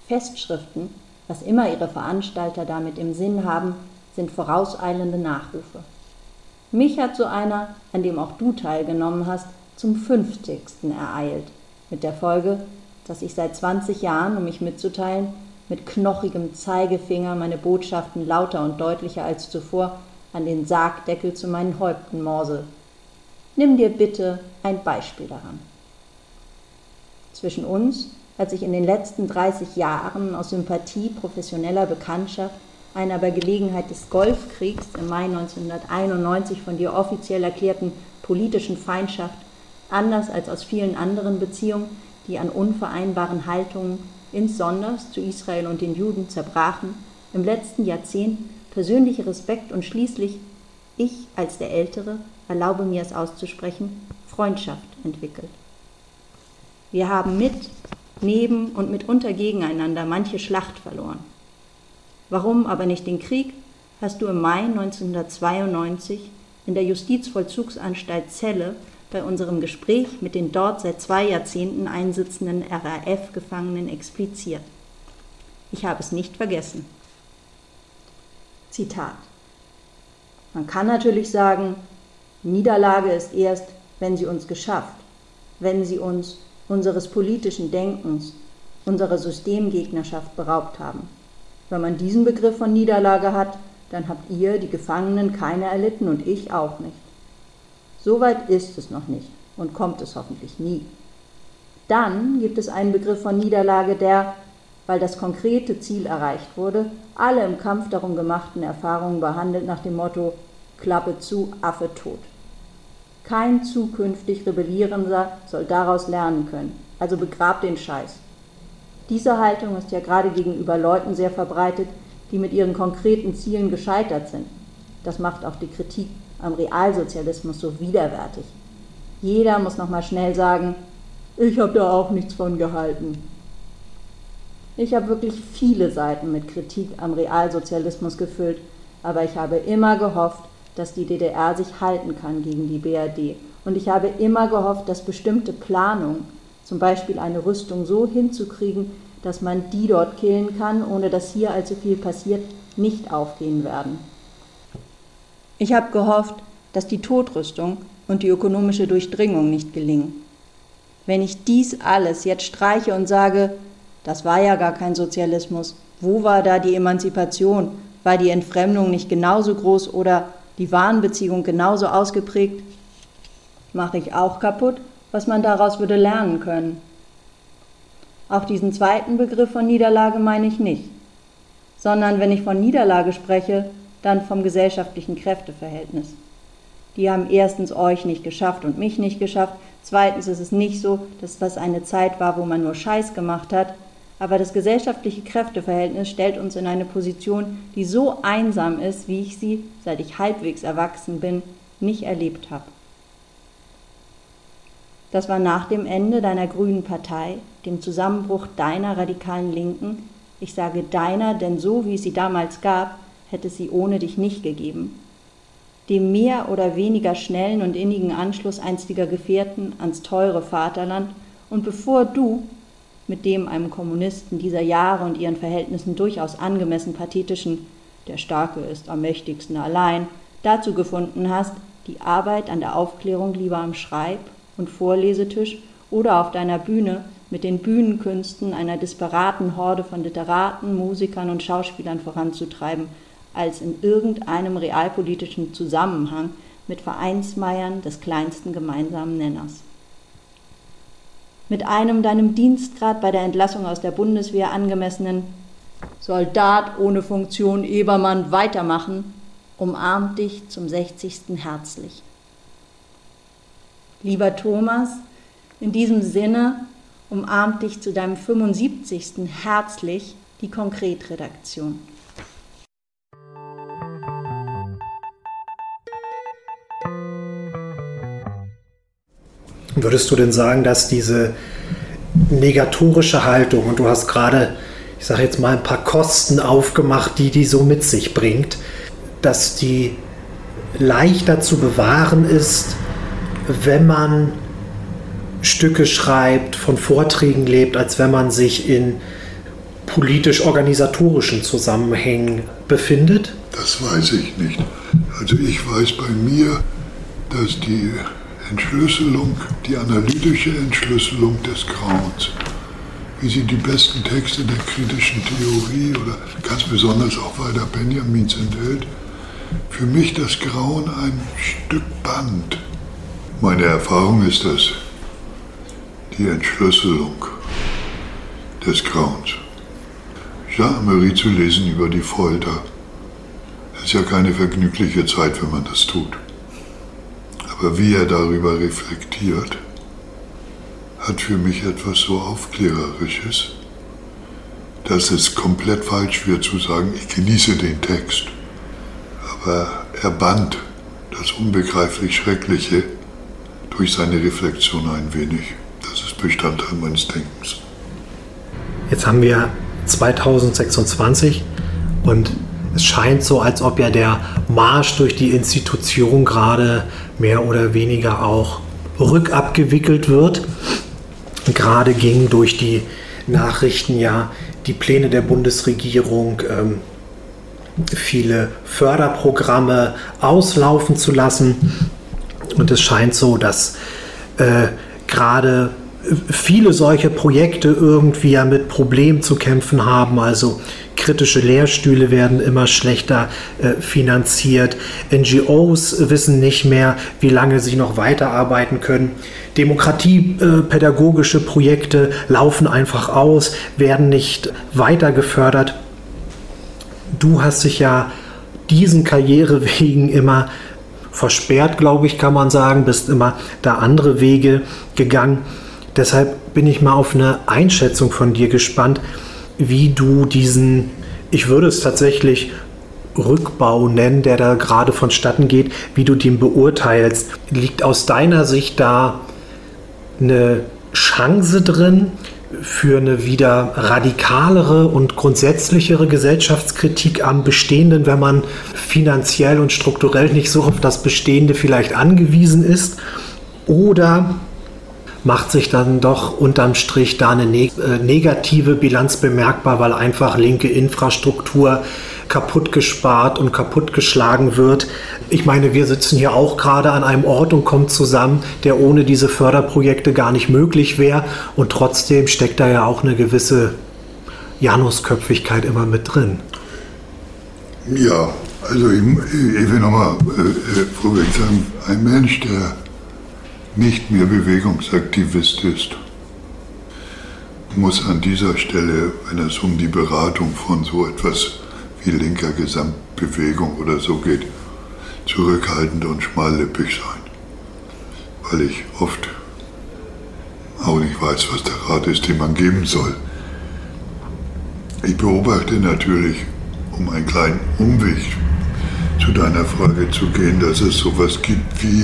Festschriften, was immer ihre Veranstalter damit im Sinn haben, sind vorauseilende Nachrufe. Mich hat so einer, an dem auch du teilgenommen hast, zum fünfzigsten ereilt, mit der Folge, dass ich seit zwanzig Jahren, um mich mitzuteilen, mit knochigem Zeigefinger meine Botschaften lauter und deutlicher als zuvor an den Sargdeckel zu meinen Häupten morsel. Nimm dir bitte ein Beispiel daran. Zwischen uns hat sich in den letzten dreißig Jahren aus Sympathie, professioneller Bekanntschaft, einer bei Gelegenheit des Golfkriegs im Mai neunzehnhunderteinundneunzig von dir offiziell erklärten politischen Feindschaft, anders als aus vielen anderen Beziehungen, die an unvereinbaren Haltungen, insonders zu Israel und den Juden, zerbrachen, im letzten Jahrzehnt persönlicher Respekt und schließlich, ich als der Ältere, erlaube mir es auszusprechen, Freundschaft entwickelt. Wir haben mit, neben und mitunter gegeneinander manche Schlacht verloren. Warum aber nicht den Krieg, hast du im Mai neunzehnhundertzweiundneunzig in der Justizvollzugsanstalt Celle bei unserem Gespräch mit den dort seit zwei Jahrzehnten einsitzenden R A F-Gefangenen expliziert. Ich habe es nicht vergessen. Zitat. Man kann natürlich sagen, Niederlage ist erst, wenn sie uns geschafft, wenn sie uns unseres politischen Denkens, unserer Systemgegnerschaft beraubt haben. Wenn man diesen Begriff von Niederlage hat, dann habt ihr, die Gefangenen, keine erlitten und ich auch nicht. Soweit ist es noch nicht und kommt es hoffentlich nie. Dann gibt es einen Begriff von Niederlage, der, weil das konkrete Ziel erreicht wurde, alle im Kampf darum gemachten Erfahrungen behandelt nach dem Motto Klappe zu, Affe tot. Kein zukünftig Rebellierender soll daraus lernen können, also begrabt den Scheiß. Diese Haltung ist ja gerade gegenüber Leuten sehr verbreitet, die mit ihren konkreten Zielen gescheitert sind. Das macht auch die Kritik am Realsozialismus so widerwärtig. Jeder muss nochmal schnell sagen, ich habe da auch nichts von gehalten. Ich habe wirklich viele Seiten mit Kritik am Realsozialismus gefüllt, aber ich habe immer gehofft, dass die D D R sich halten kann gegen die B R D. Und ich habe immer gehofft, dass bestimmte Planungen, zum Beispiel eine Rüstung so hinzukriegen, dass man die dort killen kann, ohne dass hier allzu viel passiert, nicht aufgehen werden. Ich habe gehofft, dass die Totrüstung und die ökonomische Durchdringung nicht gelingen. Wenn ich dies alles jetzt streiche und sage, das war ja gar kein Sozialismus, wo war da die Emanzipation, war die Entfremdung nicht genauso groß oder die Wahnbeziehung genauso ausgeprägt, mache ich auch kaputt, was man daraus würde lernen können. Auch diesen zweiten Begriff von Niederlage meine ich nicht, sondern wenn ich von Niederlage spreche, dann vom gesellschaftlichen Kräfteverhältnis. Die haben erstens euch nicht geschafft und mich nicht geschafft, zweitens ist es nicht so, dass das eine Zeit war, wo man nur Scheiß gemacht hat, aber das gesellschaftliche Kräfteverhältnis stellt uns in eine Position, die so einsam ist, wie ich sie, seit ich halbwegs erwachsen bin, nicht erlebt habe. Das war nach dem Ende deiner Grünen Partei, dem Zusammenbruch deiner radikalen Linken, ich sage deiner, denn so wie es sie damals gab, hätte es sie ohne dich nicht gegeben, dem mehr oder weniger schnellen und innigen Anschluss einstiger Gefährten ans teure Vaterland und bevor du, mit dem einem Kommunisten dieser Jahre und ihren Verhältnissen durchaus angemessen pathetischen »Der Starke ist am mächtigsten allein« dazu gefunden hast, die Arbeit an der Aufklärung lieber am Schreib- und Vorlesetisch oder auf deiner Bühne mit den Bühnenkünsten einer disparaten Horde von Literaten, Musikern und Schauspielern voranzutreiben, als in irgendeinem realpolitischen Zusammenhang mit Vereinsmeiern des kleinsten gemeinsamen Nenners. Mit einem deinem Dienstgrad bei der Entlassung aus der Bundeswehr angemessenen Soldat ohne Funktion Ebermann weitermachen, umarmt dich zum sechzigsten herzlich. Lieber Thomas, in diesem Sinne umarmt dich zu deinem fünfundsiebzigsten herzlich die Konkretredaktion. Würdest du denn sagen, dass diese negatorische Haltung, und du hast gerade, ich sage jetzt mal, ein paar Kosten aufgemacht, die die so mit sich bringt, dass die leichter zu bewahren ist, wenn man Stücke schreibt, von Vorträgen lebt, als wenn man sich in politisch-organisatorischen Zusammenhängen befindet? Das weiß ich nicht. Also ich weiß bei mir, dass die Entschlüsselung, die analytische Entschlüsselung des Grauens, wie sie die besten Texte der kritischen Theorie oder ganz besonders auch Walter Benjamins enthält, für mich das Grauen ein Stück Band. Meine Erfahrung ist das, die Entschlüsselung des Grauens. Jean Amery zu lesen über die Folter, das ist ja keine vergnügliche Zeit, wenn man das tut. Aber wie er darüber reflektiert, hat für mich etwas so Aufklärerisches, dass es komplett falsch wird zu sagen, ich genieße den Text. Aber er band das unbegreiflich Schreckliche durch seine Reflexion ein wenig. Das ist Bestandteil meines Denkens. Jetzt haben wir zweitausendsechsundzwanzig und es scheint so, als ob ja der Marsch durch die Institution gerade mehr oder weniger auch rückabgewickelt wird. Gerade ging durch die Nachrichten ja die Pläne der Bundesregierung, ähm, viele Förderprogramme auslaufen zu lassen. Und es scheint so, dass äh, gerade viele solche Projekte irgendwie ja mit Problemen zu kämpfen haben. Also kritische Lehrstühle werden immer schlechter äh, finanziert. N G Os wissen nicht mehr, wie lange sie noch weiterarbeiten können. Demokratiepädagogische äh, Projekte laufen einfach aus, werden nicht weiter gefördert. Du hast dich ja diesen Karrierewegen immer versperrt, glaube ich, kann man sagen, bist immer da andere Wege gegangen. Deshalb bin ich mal auf eine Einschätzung von dir gespannt, wie du diesen, ich würde es tatsächlich Rückbau nennen, der da gerade vonstatten geht, wie du den beurteilst. Liegt aus deiner Sicht da eine Chance drin für eine wieder radikalere und grundsätzlichere Gesellschaftskritik am Bestehenden, wenn man finanziell und strukturell nicht so auf das Bestehende vielleicht angewiesen ist? Oder macht sich dann doch unterm Strich da eine neg- äh, negative Bilanz bemerkbar, weil einfach linke Infrastruktur kaputt gespart und kaputt geschlagen wird? Ich meine, wir sitzen hier auch gerade an einem Ort und kommen zusammen, der ohne diese Förderprojekte gar nicht möglich wäre. Und trotzdem steckt da ja auch eine gewisse Janusköpfigkeit immer mit drin. Ja, also ich, ich will nochmal äh, vorweg sagen, ein Mensch, der nicht mehr Bewegungsaktivist ist, muss an dieser Stelle, wenn es um die Beratung von so etwas wie linker Gesamtbewegung oder so geht, zurückhaltend und schmallippig sein, weil ich oft auch nicht weiß, was der Rat ist, den man geben soll. Ich beobachte natürlich, um einen kleinen Umweg zu deiner Frage zu gehen, dass es sowas gibt wie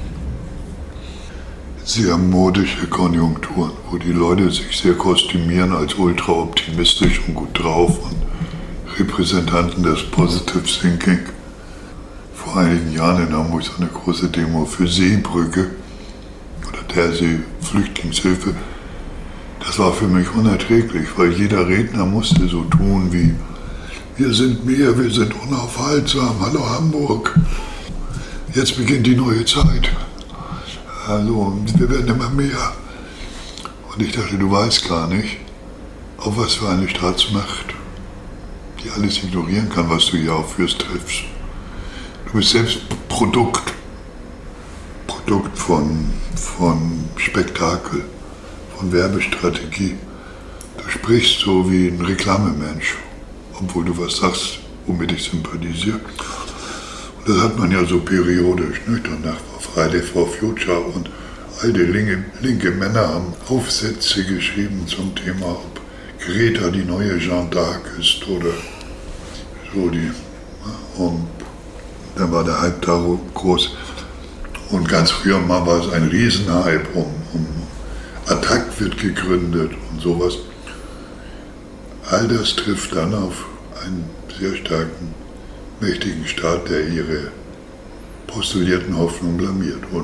sehr modische Konjunkturen, wo die Leute sich sehr kostümieren als ultra optimistisch und gut drauf und Repräsentanten des Positive Thinking. Vor einigen Jahren in Hamburg so eine große Demo für Seebrücke oder der See-Flüchtlingshilfe. Das war für mich unerträglich, weil jeder Redner musste so tun wie: Wir sind mehr, wir sind unaufhaltsam, hallo Hamburg. Jetzt beginnt die neue Zeit. Also, wir werden immer mehr. Und ich dachte, du weißt gar nicht, auf was für eine Staatsmacht, die alles ignorieren kann, was du hier aufführst, triffst. Du bist selbst Produkt, Produkt von, von Spektakel, von Werbestrategie. Du sprichst so wie ein Reklamemensch, obwohl du was sagst, womit ich sympathisiere. Und das hat man ja so periodisch, nicht? Danach war Friday for Future und all die linke, linke Männer haben Aufsätze geschrieben zum Thema, ob Greta die neue Jeanne d'Arc ist oder so die. Und dann war der Hype da groß. Und ganz früher mal war es ein Riesenhype, um, um Attac wird gegründet und sowas. All das trifft dann auf einen sehr starken, mächtigen Staat, der ihre postulierten Hoffnungen blamiert. Und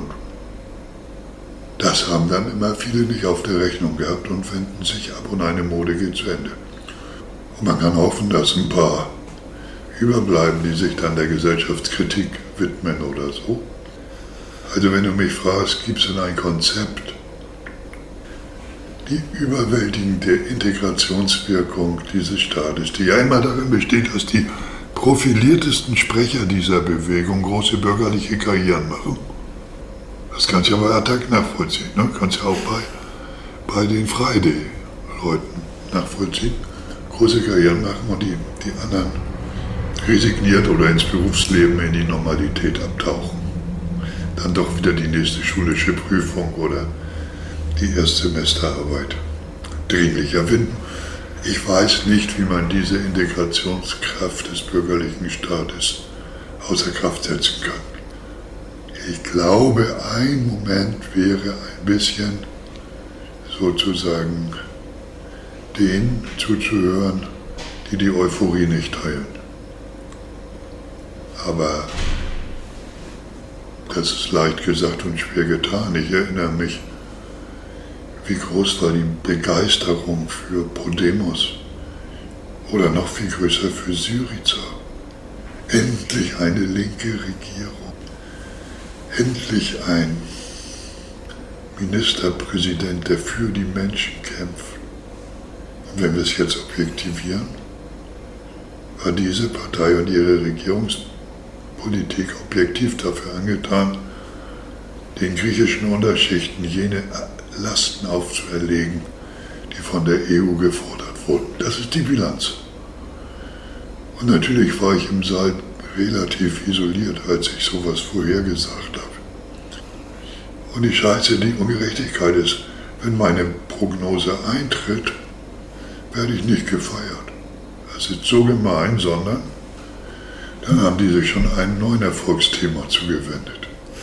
das haben dann immer viele nicht auf der Rechnung gehabt und wenden sich ab und eine Mode geht zu Ende. Und man kann hoffen, dass ein paar überbleiben, die sich dann der Gesellschaftskritik widmen oder so. Also wenn du mich fragst, gibt es denn ein Konzept? Die überwältigende Integrationswirkung dieses Staates, die ja immer darin besteht, dass die profiliertesten Sprecher dieser Bewegung große bürgerliche Karrieren machen. Das kannst du ja bei Attac nachvollziehen, ne? Kannst du ja auch bei, bei den Friday-Leuten nachvollziehen. Große Karrieren machen und die, die anderen resigniert oder ins Berufsleben in die Normalität abtauchen. Dann doch wieder die nächste schulische Prüfung oder die Erstsemesterarbeit dringlicher finden. Ich weiß nicht, wie man diese Integrationskraft des bürgerlichen Staates außer Kraft setzen kann. Ich glaube, ein Moment wäre ein bisschen sozusagen denen zuzuhören, die die Euphorie nicht teilen. Aber das ist leicht gesagt und schwer getan. Ich erinnere mich, wie groß war die Begeisterung für Podemos oder noch viel größer für Syriza. Endlich eine linke Regierung, endlich ein Ministerpräsident, der für die Menschen kämpft. Und wenn wir es jetzt objektivieren, war diese Partei und ihre Regierungspolitik objektiv dafür angetan, den griechischen Unterschichten jene Lasten aufzuerlegen, die von der E U gefordert wurden. Das ist die Bilanz. Und natürlich war ich im Saal relativ isoliert, als ich sowas vorhergesagt habe. Und die Scheiße, die Ungerechtigkeit ist, wenn meine Prognose eintritt, werde ich nicht gefeiert. Das ist so gemein, sondern dann haben die sich schon einem neuen Erfolgsthema zugewendet.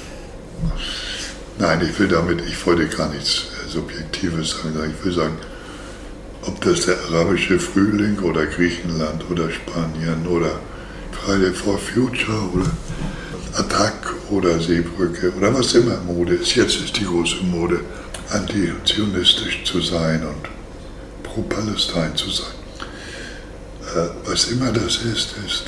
Nein, ich will damit, ich wollte gar nichts Subjektives sagen. Ich will sagen, ob das der arabische Frühling oder Griechenland oder Spanien oder Friday for Future oder Attac oder Seebrücke oder was immer Mode ist. Jetzt ist die große Mode, antizionistisch zu sein und pro-Palästin zu sein. Äh, was immer das ist, ist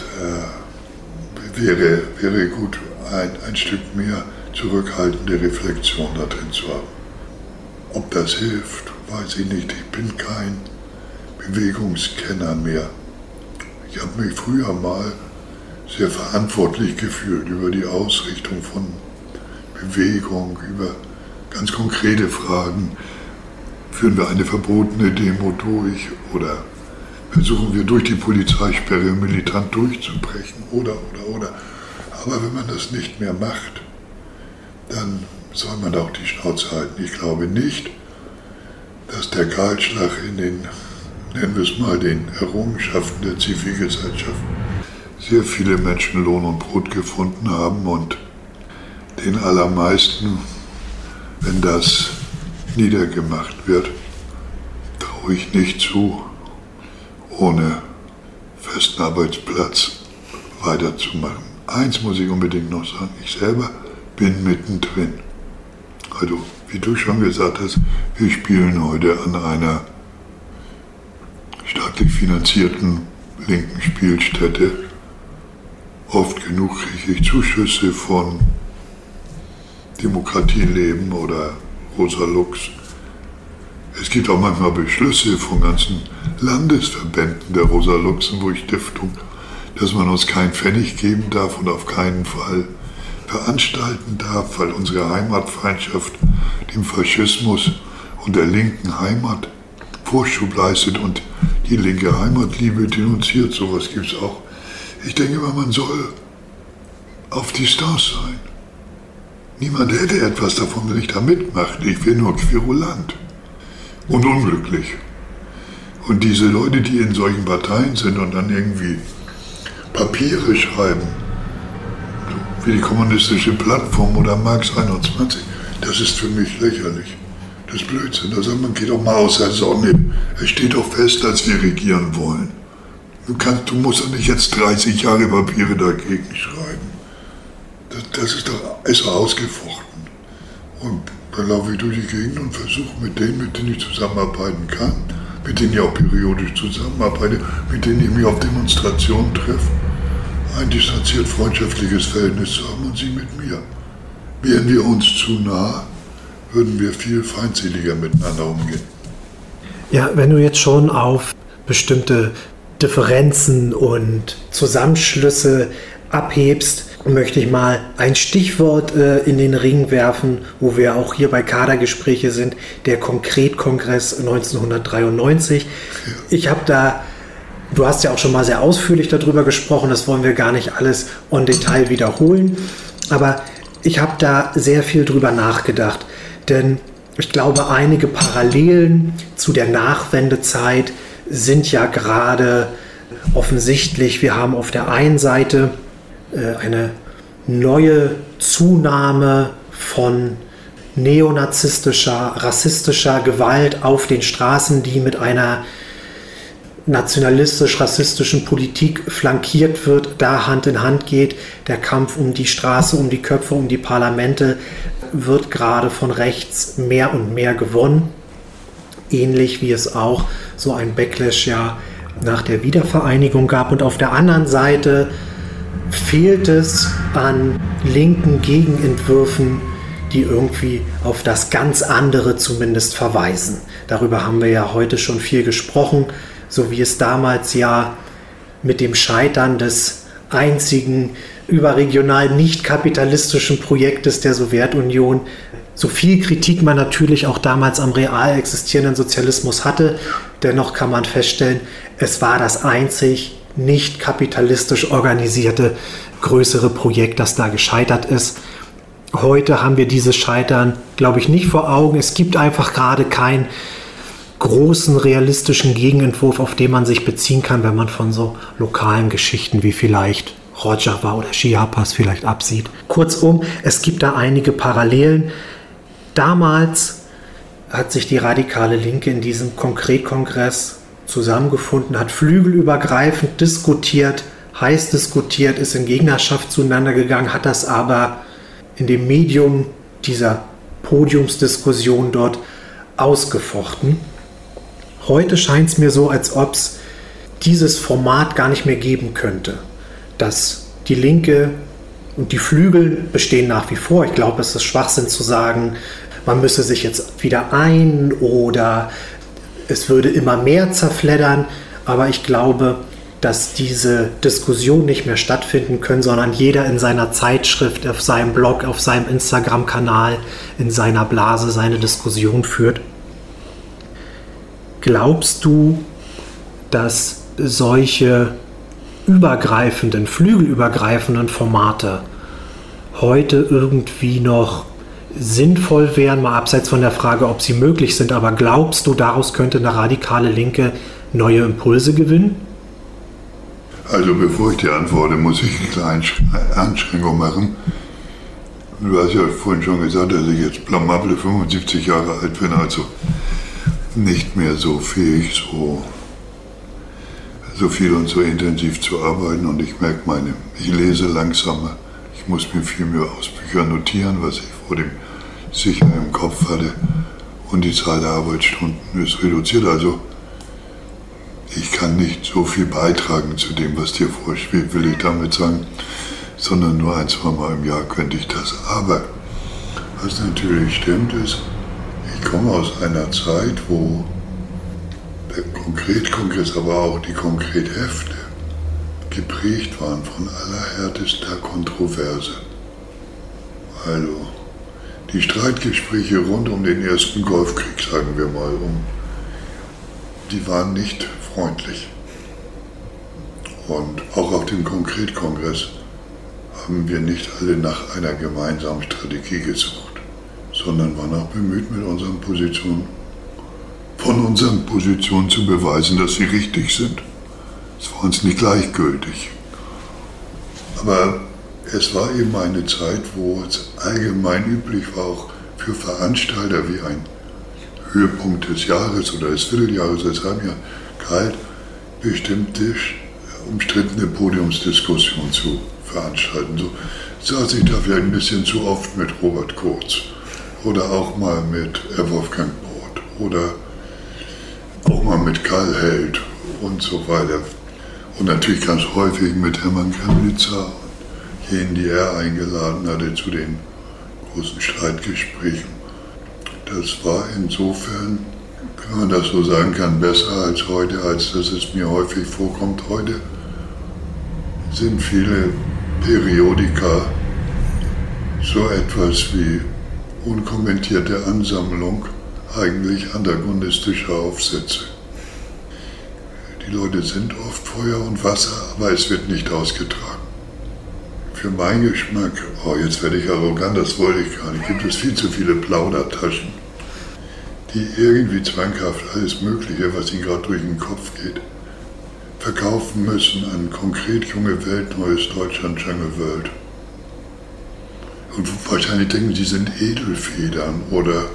äh, wäre, wäre gut, ein, ein Stück mehr zurückhaltende Reflexion da drin zu haben. Ob das hilft, weiß ich nicht. Ich bin kein Bewegungskenner mehr. Ich habe mich früher mal sehr verantwortlich gefühlt über die Ausrichtung von Bewegung, über ganz konkrete Fragen. Führen wir eine verbotene Demo durch oder versuchen wir durch die Polizeisperre militant durchzubrechen oder, oder, oder. Aber wenn man das nicht mehr macht, dann soll man auch die Schnauze halten. Ich glaube nicht, dass der Kahlschlag in den, nennen wir es mal, den Errungenschaften der Zivilgesellschaft sehr viele Menschen Lohn und Brot gefunden haben und den allermeisten, wenn das niedergemacht wird, traue ich nicht zu, ohne festen Arbeitsplatz weiterzumachen. Eins muss ich unbedingt noch sagen, ich selber bin mittendrin. Also, wie du schon gesagt hast, wir spielen heute an einer staatlich finanzierten linken Spielstätte. Oft genug kriege ich Zuschüsse von Demokratieleben oder Rosa Lux. Es gibt auch manchmal Beschlüsse von ganzen Landesverbänden der Rosa Luxemburg Stiftung, dass man uns keinen Pfennig geben darf und auf keinen Fall veranstalten darf, weil unsere Heimatfeindschaft dem Faschismus und der linken Heimat Vorschub leistet und die linke Heimatliebe denunziert. Sowas gibt es auch. Ich denke mal, man soll auf Distanz sein. Niemand hätte etwas davon, wenn ich da mitmache. Ich wäre nur querulant und unglücklich. Und diese Leute, die in solchen Parteien sind und dann irgendwie Papiere schreiben, wie die kommunistische Plattform oder Marx einundzwanzig, das ist für mich lächerlich. Das ist Blödsinn. Da sagt man, geht doch mal aus der Sonne. Es steht doch fest, dass wir regieren wollen. Du, kannst, du musst doch nicht jetzt dreißig Jahre Papiere dagegen schreiben. Das, das ist doch ist ausgefochten. Und dann laufe ich durch die Gegend und versuche mit denen, mit denen ich zusammenarbeiten kann, mit denen ich auch periodisch zusammenarbeite, mit denen ich mich auf Demonstrationen treffe, ein distanziert freundschaftliches Verhältnis zu haben und sie mit mir. Wären wir uns zu nah, würden wir viel feindseliger miteinander umgehen. Ja, wenn du jetzt schon auf bestimmte Differenzen und Zusammenschlüsse abhebst, möchte ich mal ein Stichwort äh, in den Ring werfen, wo wir auch hier bei Kadergespräche sind, der Konkretkongress neunzehnhundertdreiundneunzig. Ich habe da, du hast ja auch schon mal sehr ausführlich darüber gesprochen, das wollen wir gar nicht alles en Detail wiederholen, aber ich habe da sehr viel drüber nachgedacht, denn ich glaube, einige Parallelen zu der Nachwendezeit sind ja gerade offensichtlich. Wir haben auf der einen Seite äh, eine neue Zunahme von neonazistischer, rassistischer Gewalt auf den Straßen, die mit einer nationalistisch-rassistischen Politik flankiert wird, da Hand in Hand geht. Der Kampf um die Straße, um die Köpfe, um die Parlamente wird gerade von rechts mehr und mehr gewonnen. Ähnlich wie es auch so ein Backlash ja nach der Wiedervereinigung gab. Und auf der anderen Seite fehlt es an linken Gegenentwürfen, die irgendwie auf das ganz andere zumindest verweisen. Darüber haben wir ja heute schon viel gesprochen, so wie es damals ja mit dem Scheitern des einzigen überregional nicht kapitalistischen Projektes der Sowjetunion, so viel Kritik man natürlich auch damals am real existierenden Sozialismus hatte, dennoch kann man feststellen, es war das einzig nicht kapitalistisch organisierte größere Projekt, das da gescheitert ist. Heute haben wir dieses Scheitern, glaube ich, nicht vor Augen. Es gibt einfach gerade keinen großen realistischen Gegenentwurf, auf den man sich beziehen kann, wenn man von so lokalen Geschichten wie vielleicht Rojava oder Chiapas vielleicht absieht. Kurzum, es gibt da einige Parallelen. Damals hat sich die radikale Linke in diesem Konkretkongress zusammengefunden, hat flügelübergreifend diskutiert, heiß diskutiert, ist in Gegnerschaft zueinander gegangen, hat das aber in dem Medium dieser Podiumsdiskussion dort ausgefochten. Heute scheint es mir so, als ob es dieses Format gar nicht mehr geben könnte. Dass die Linke und die Flügel bestehen nach wie vor. Ich glaube, es ist Schwachsinn zu sagen, man müsse sich jetzt wieder ein oder es würde immer mehr zerfleddern. Aber ich glaube, dass diese Diskussionen nicht mehr stattfinden können, sondern jeder in seiner Zeitschrift, auf seinem Blog, auf seinem Instagram-Kanal, in seiner Blase seine Diskussion führt. Glaubst du, dass solche übergreifenden, flügelübergreifenden Formate heute irgendwie noch sinnvoll wären, mal abseits von der Frage, ob sie möglich sind, aber glaubst du, daraus könnte eine radikale Linke neue Impulse gewinnen? Also bevor ich dir antworte, muss ich eine kleine Anschränkung machen. Du hast ja vorhin schon gesagt, dass ich jetzt blamable fünfundsiebzig Jahre alt bin, also nicht mehr so fähig, so, so viel und so intensiv zu arbeiten. Und ich merke meine, ich lese langsamer. Ich muss mir viel mehr aus Büchern notieren, was ich vor dem sicher im Kopf hatte. Und die Zahl der Arbeitsstunden ist reduziert. Also ich kann nicht so viel beitragen zu dem, was dir vorschwebt, will ich damit sagen, sondern nur ein, zwei Mal im Jahr könnte ich das. Aber was natürlich stimmt ist, ich komme aus einer Zeit, wo der Konkretkongress, aber auch die Konkrethefte geprägt waren von allerhärtester Kontroverse. Also die Streitgespräche rund um den ersten Golfkrieg, sagen wir mal, um, die waren nicht freundlich. Und auch auf dem Konkretkongress haben wir nicht alle nach einer gemeinsamen Strategie gesucht, sondern waren auch bemüht, mit unseren Positionen, von unseren Positionen zu beweisen, dass sie richtig sind. Es war uns nicht gleichgültig. Aber es war eben eine Zeit, wo es allgemein üblich war, auch für Veranstalter wie ein Höhepunkt des Jahres oder des Vierteljahres, des Halbjahres, kalt, bestimmte umstrittene Podiumsdiskussionen zu veranstalten. So saß ich da vielleicht ein bisschen zu oft mit Robert Kurz oder auch mal mit Wolfgang Brot oder auch mal mit Karl Held und so weiter. Und natürlich ganz häufig mit Hermann Kremlitzer und jenen, die er eingeladen hatte zu den großen Streitgesprächen. Das war insofern, wenn man das so sagen kann, besser als heute, als dass es mir häufig vorkommt. Heute sind viele Periodika so etwas wie unkommentierte Ansammlung eigentlich antagonistischer Aufsätze. Die Leute sind oft Feuer und Wasser, aber es wird nicht ausgetragen. Für meinen Geschmack, oh jetzt werde ich arrogant, das wollte ich gar nicht, gibt es viel zu viele Plaudertaschen, die irgendwie zwanghaft alles Mögliche, was ihnen gerade durch den Kopf geht, verkaufen müssen an konkret junge Welt, neues Deutschland, Jungle World. Und wahrscheinlich denken sie, sind Edelfedern oder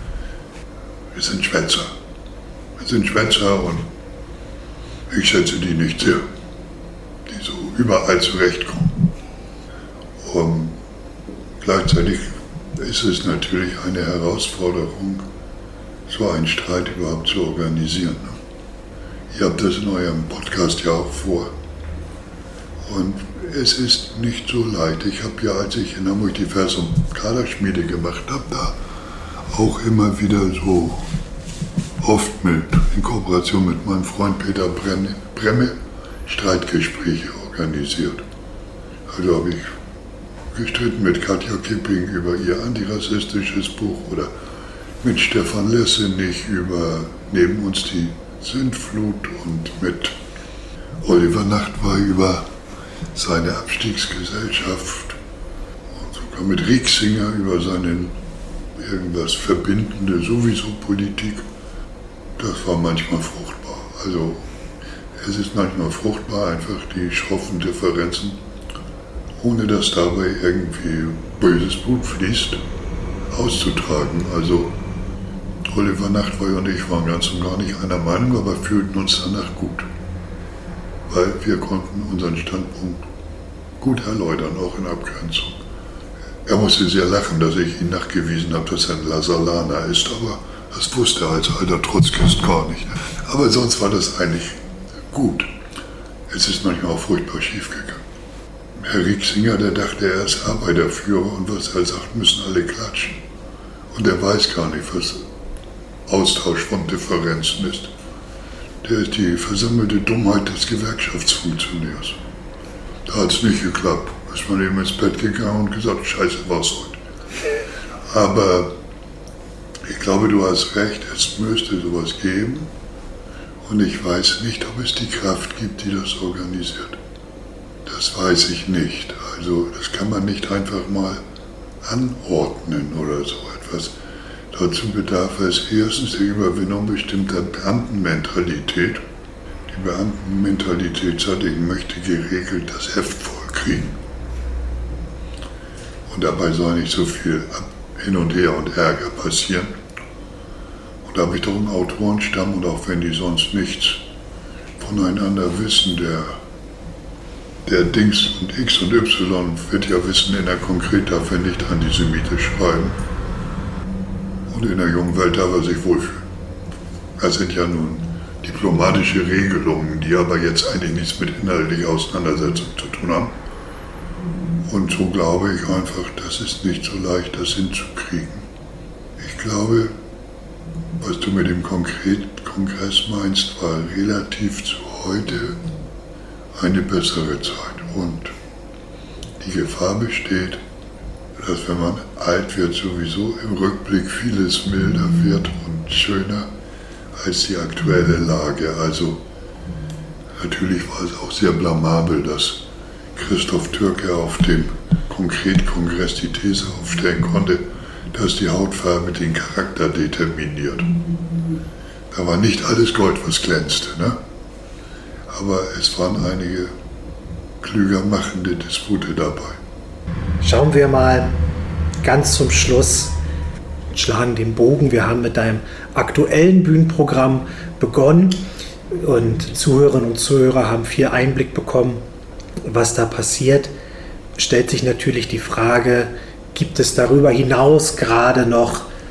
wir sind Schwätzer. Wir sind Schwätzer und ich schätze die nicht sehr, die so überall zurechtkommen. Und gleichzeitig ist es natürlich eine Herausforderung, so einen Streit überhaupt zu organisieren. Ihr habt das in eurem Podcast ja auch vor. Und es ist nicht so leicht. Ich habe ja, als ich in Hamburg die Vers- und Kaderschmiede gemacht habe, da auch immer wieder so oft mit, in Kooperation mit meinem Freund Peter Brenne, Bremme Streitgespräche organisiert. Also habe ich gestritten mit Katja Kipping über ihr antirassistisches Buch oder mit Stefan Lessenich über Neben uns die Sintflut und mit Oliver Nachtwey über seine Abstiegsgesellschaft und sogar mit Rieksinger über seine irgendwas verbindende sowieso Politik. Das war manchmal fruchtbar. Also es ist manchmal fruchtbar, einfach die schroffen Differenzen, ohne dass dabei irgendwie böses Blut fließt, auszutragen. Also Oliver Nachtwey und ich waren ganz und gar nicht einer Meinung, aber fühlten uns danach gut. Weil wir konnten unseren Standpunkt gut erläutern, auch in Abgrenzung. Er musste sehr lachen, dass ich ihn nachgewiesen habe, dass er ein Lasalaner ist, aber das wusste er als alter Trotzkist gar nicht. Aber sonst war das eigentlich gut. Es ist manchmal auch furchtbar schief gegangen. Herr Rieksinger, der dachte, er ist Arbeiterführer und was er sagt, müssen alle klatschen. Und er weiß gar nicht, was Austausch von Differenzen ist. Der ist die versammelte Dummheit des Gewerkschaftsfunktionärs. Da hat es nicht geklappt. Ist man eben ins Bett gegangen und gesagt, scheiße, war's heute. Aber ich glaube, du hast recht, es müsste sowas geben. Und ich weiß nicht, ob es die Kraft gibt, die das organisiert. Das weiß ich nicht. Also das kann man nicht einfach mal anordnen oder so etwas. Dazu bedarf es erstens der Überwindung bestimmter Beamtenmentalität. Die Beamtenmentalität sagt, ich möchte geregelt das Heft vollkriegen. Und dabei soll nicht so viel hin und her und Ärger passieren. Und da habe ich doch einen Autorenstamm und auch wenn die sonst nichts voneinander wissen, der, der Dings und X und Y wird ja wissen, in der Konkret darf er nicht antisemitisch schreiben. Und in der jungen Welt darf er sich wohlfühlen. Das sind ja nun diplomatische Regelungen, die aber jetzt eigentlich nichts mit inhaltlicher Auseinandersetzung zu tun haben. Und so glaube ich einfach, das ist nicht so leicht, das hinzukriegen. Ich glaube, was du mit dem Konkret-Kongress meinst, war relativ zu heute eine bessere Zeit. Und die Gefahr besteht, dass wenn man alt wird, sowieso im Rückblick vieles milder wird und schöner als die aktuelle Lage. Also natürlich war es auch sehr blamabel, dass Christoph Türke auf dem Konkret-Kongress die These aufstellen konnte, dass die Hautfarbe den Charakter determiniert. Da war nicht alles Gold, was glänzte, ne? Aber es waren einige klüger machende Dispute dabei. Schauen wir mal ganz zum Schluss, schlagen den Bogen. Wir haben mit deinem aktuellen Bühnenprogramm begonnen und Zuhörerinnen und Zuhörer haben viel Einblick bekommen, was da passiert. Stellt sich natürlich die Frage, gibt es darüber hinaus gerade noch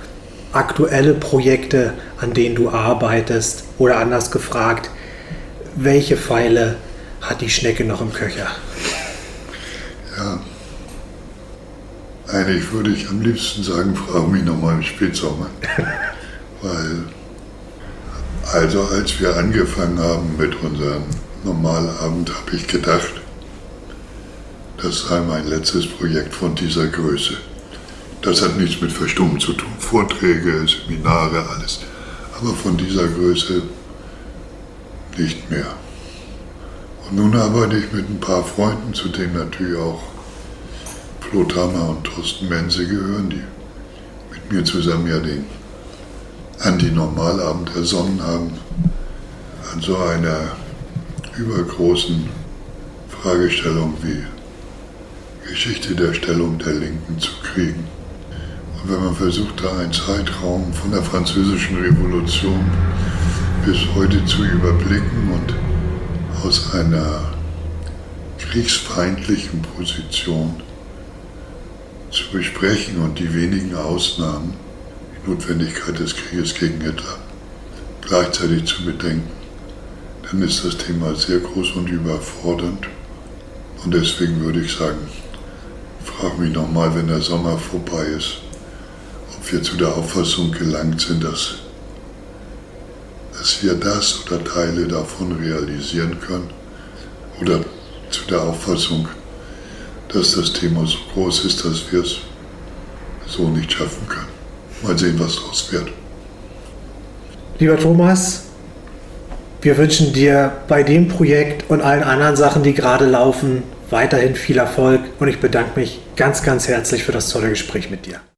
aktuelle Projekte, an denen du arbeitest? Oder anders gefragt, welche Pfeile hat die Schnecke noch im Köcher? Ja, eigentlich würde ich am liebsten sagen, frag mich nochmal im Spätsommer. Weil, also als wir angefangen haben mit unserem Normalabend, habe ich gedacht, das sei mein letztes Projekt von dieser Größe. Das hat nichts mit Verstummen zu tun. Vorträge, Seminare, alles. Aber von dieser Größe nicht mehr. Und nun arbeite ich mit ein paar Freunden, zu denen natürlich auch Flo Thammer und Thorsten Mense gehören, die mit mir zusammen ja den Anti-Normalabend ersonnen haben, an so einer übergroßen Fragestellung wie Geschichte der Stellung der Linken zu kriegen. Und wenn man versucht, da einen Zeitraum von der Französischen Revolution bis heute zu überblicken und aus einer kriegsfeindlichen Position zu besprechen und die wenigen Ausnahmen, die Notwendigkeit des Krieges gegen Hitler, gleichzeitig zu bedenken, dann ist das Thema sehr groß und überfordernd. Und deswegen würde ich sagen, frag mich nochmal, wenn der Sommer vorbei ist, ob wir zu der Auffassung gelangt sind, dass, dass wir das oder Teile davon realisieren können, oder zu der Auffassung, dass das Thema so groß ist, dass wir es so nicht schaffen können. Mal sehen, was daraus wird. Lieber Thomas, wir wünschen dir bei dem Projekt und allen anderen Sachen, die gerade laufen, weiterhin viel Erfolg und ich bedanke mich ganz, ganz herzlich für das tolle Gespräch mit dir.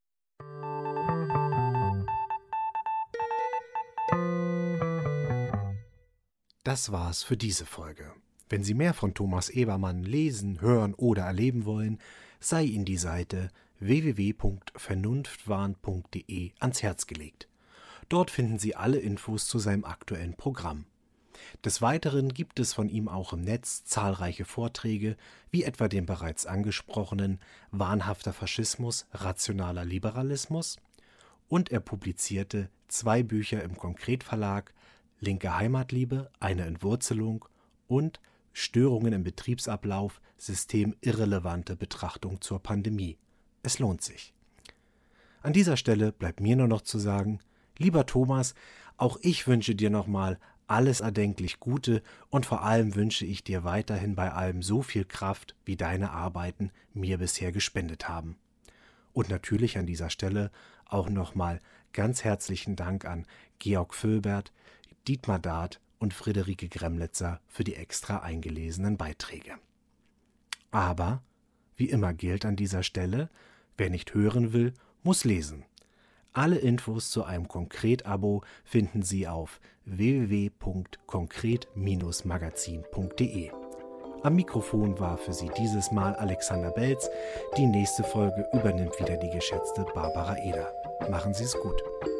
Das war's für diese Folge. Wenn Sie mehr von Thomas Ebermann lesen, hören oder erleben wollen, sei Ihnen die Seite w w w punkt vernunftwahn punkt d e ans Herz gelegt. Dort finden Sie alle Infos zu seinem aktuellen Programm. Des Weiteren gibt es von ihm auch im Netz zahlreiche Vorträge, wie etwa den bereits angesprochenen Wahnhafter Faschismus, rationaler Liberalismus, und er publizierte zwei Bücher im Konkretverlag, Linke Heimatliebe, eine Entwurzelung und Störungen im Betriebsablauf, systemirrelevante Betrachtung zur Pandemie. Es lohnt sich. An dieser Stelle bleibt mir nur noch zu sagen, lieber Thomas, auch ich wünsche dir nochmal alles erdenklich Gute und vor allem wünsche ich dir weiterhin bei allem so viel Kraft, wie deine Arbeiten mir bisher gespendet haben. Und natürlich an dieser Stelle auch nochmal ganz herzlichen Dank an Georg Völbert, Dietmar Dart und Friederike Gremletzer für die extra eingelesenen Beiträge. Aber, wie immer gilt an dieser Stelle, wer nicht hören will, muss lesen. Alle Infos zu einem Konkret-Abo finden Sie auf w w w punkt konkret Bindestrich magazin punkt d e. Am Mikrofon war für Sie dieses Mal Alexander Belz. Die nächste Folge übernimmt wieder die geschätzte Barbara Eder. Machen Sie es gut.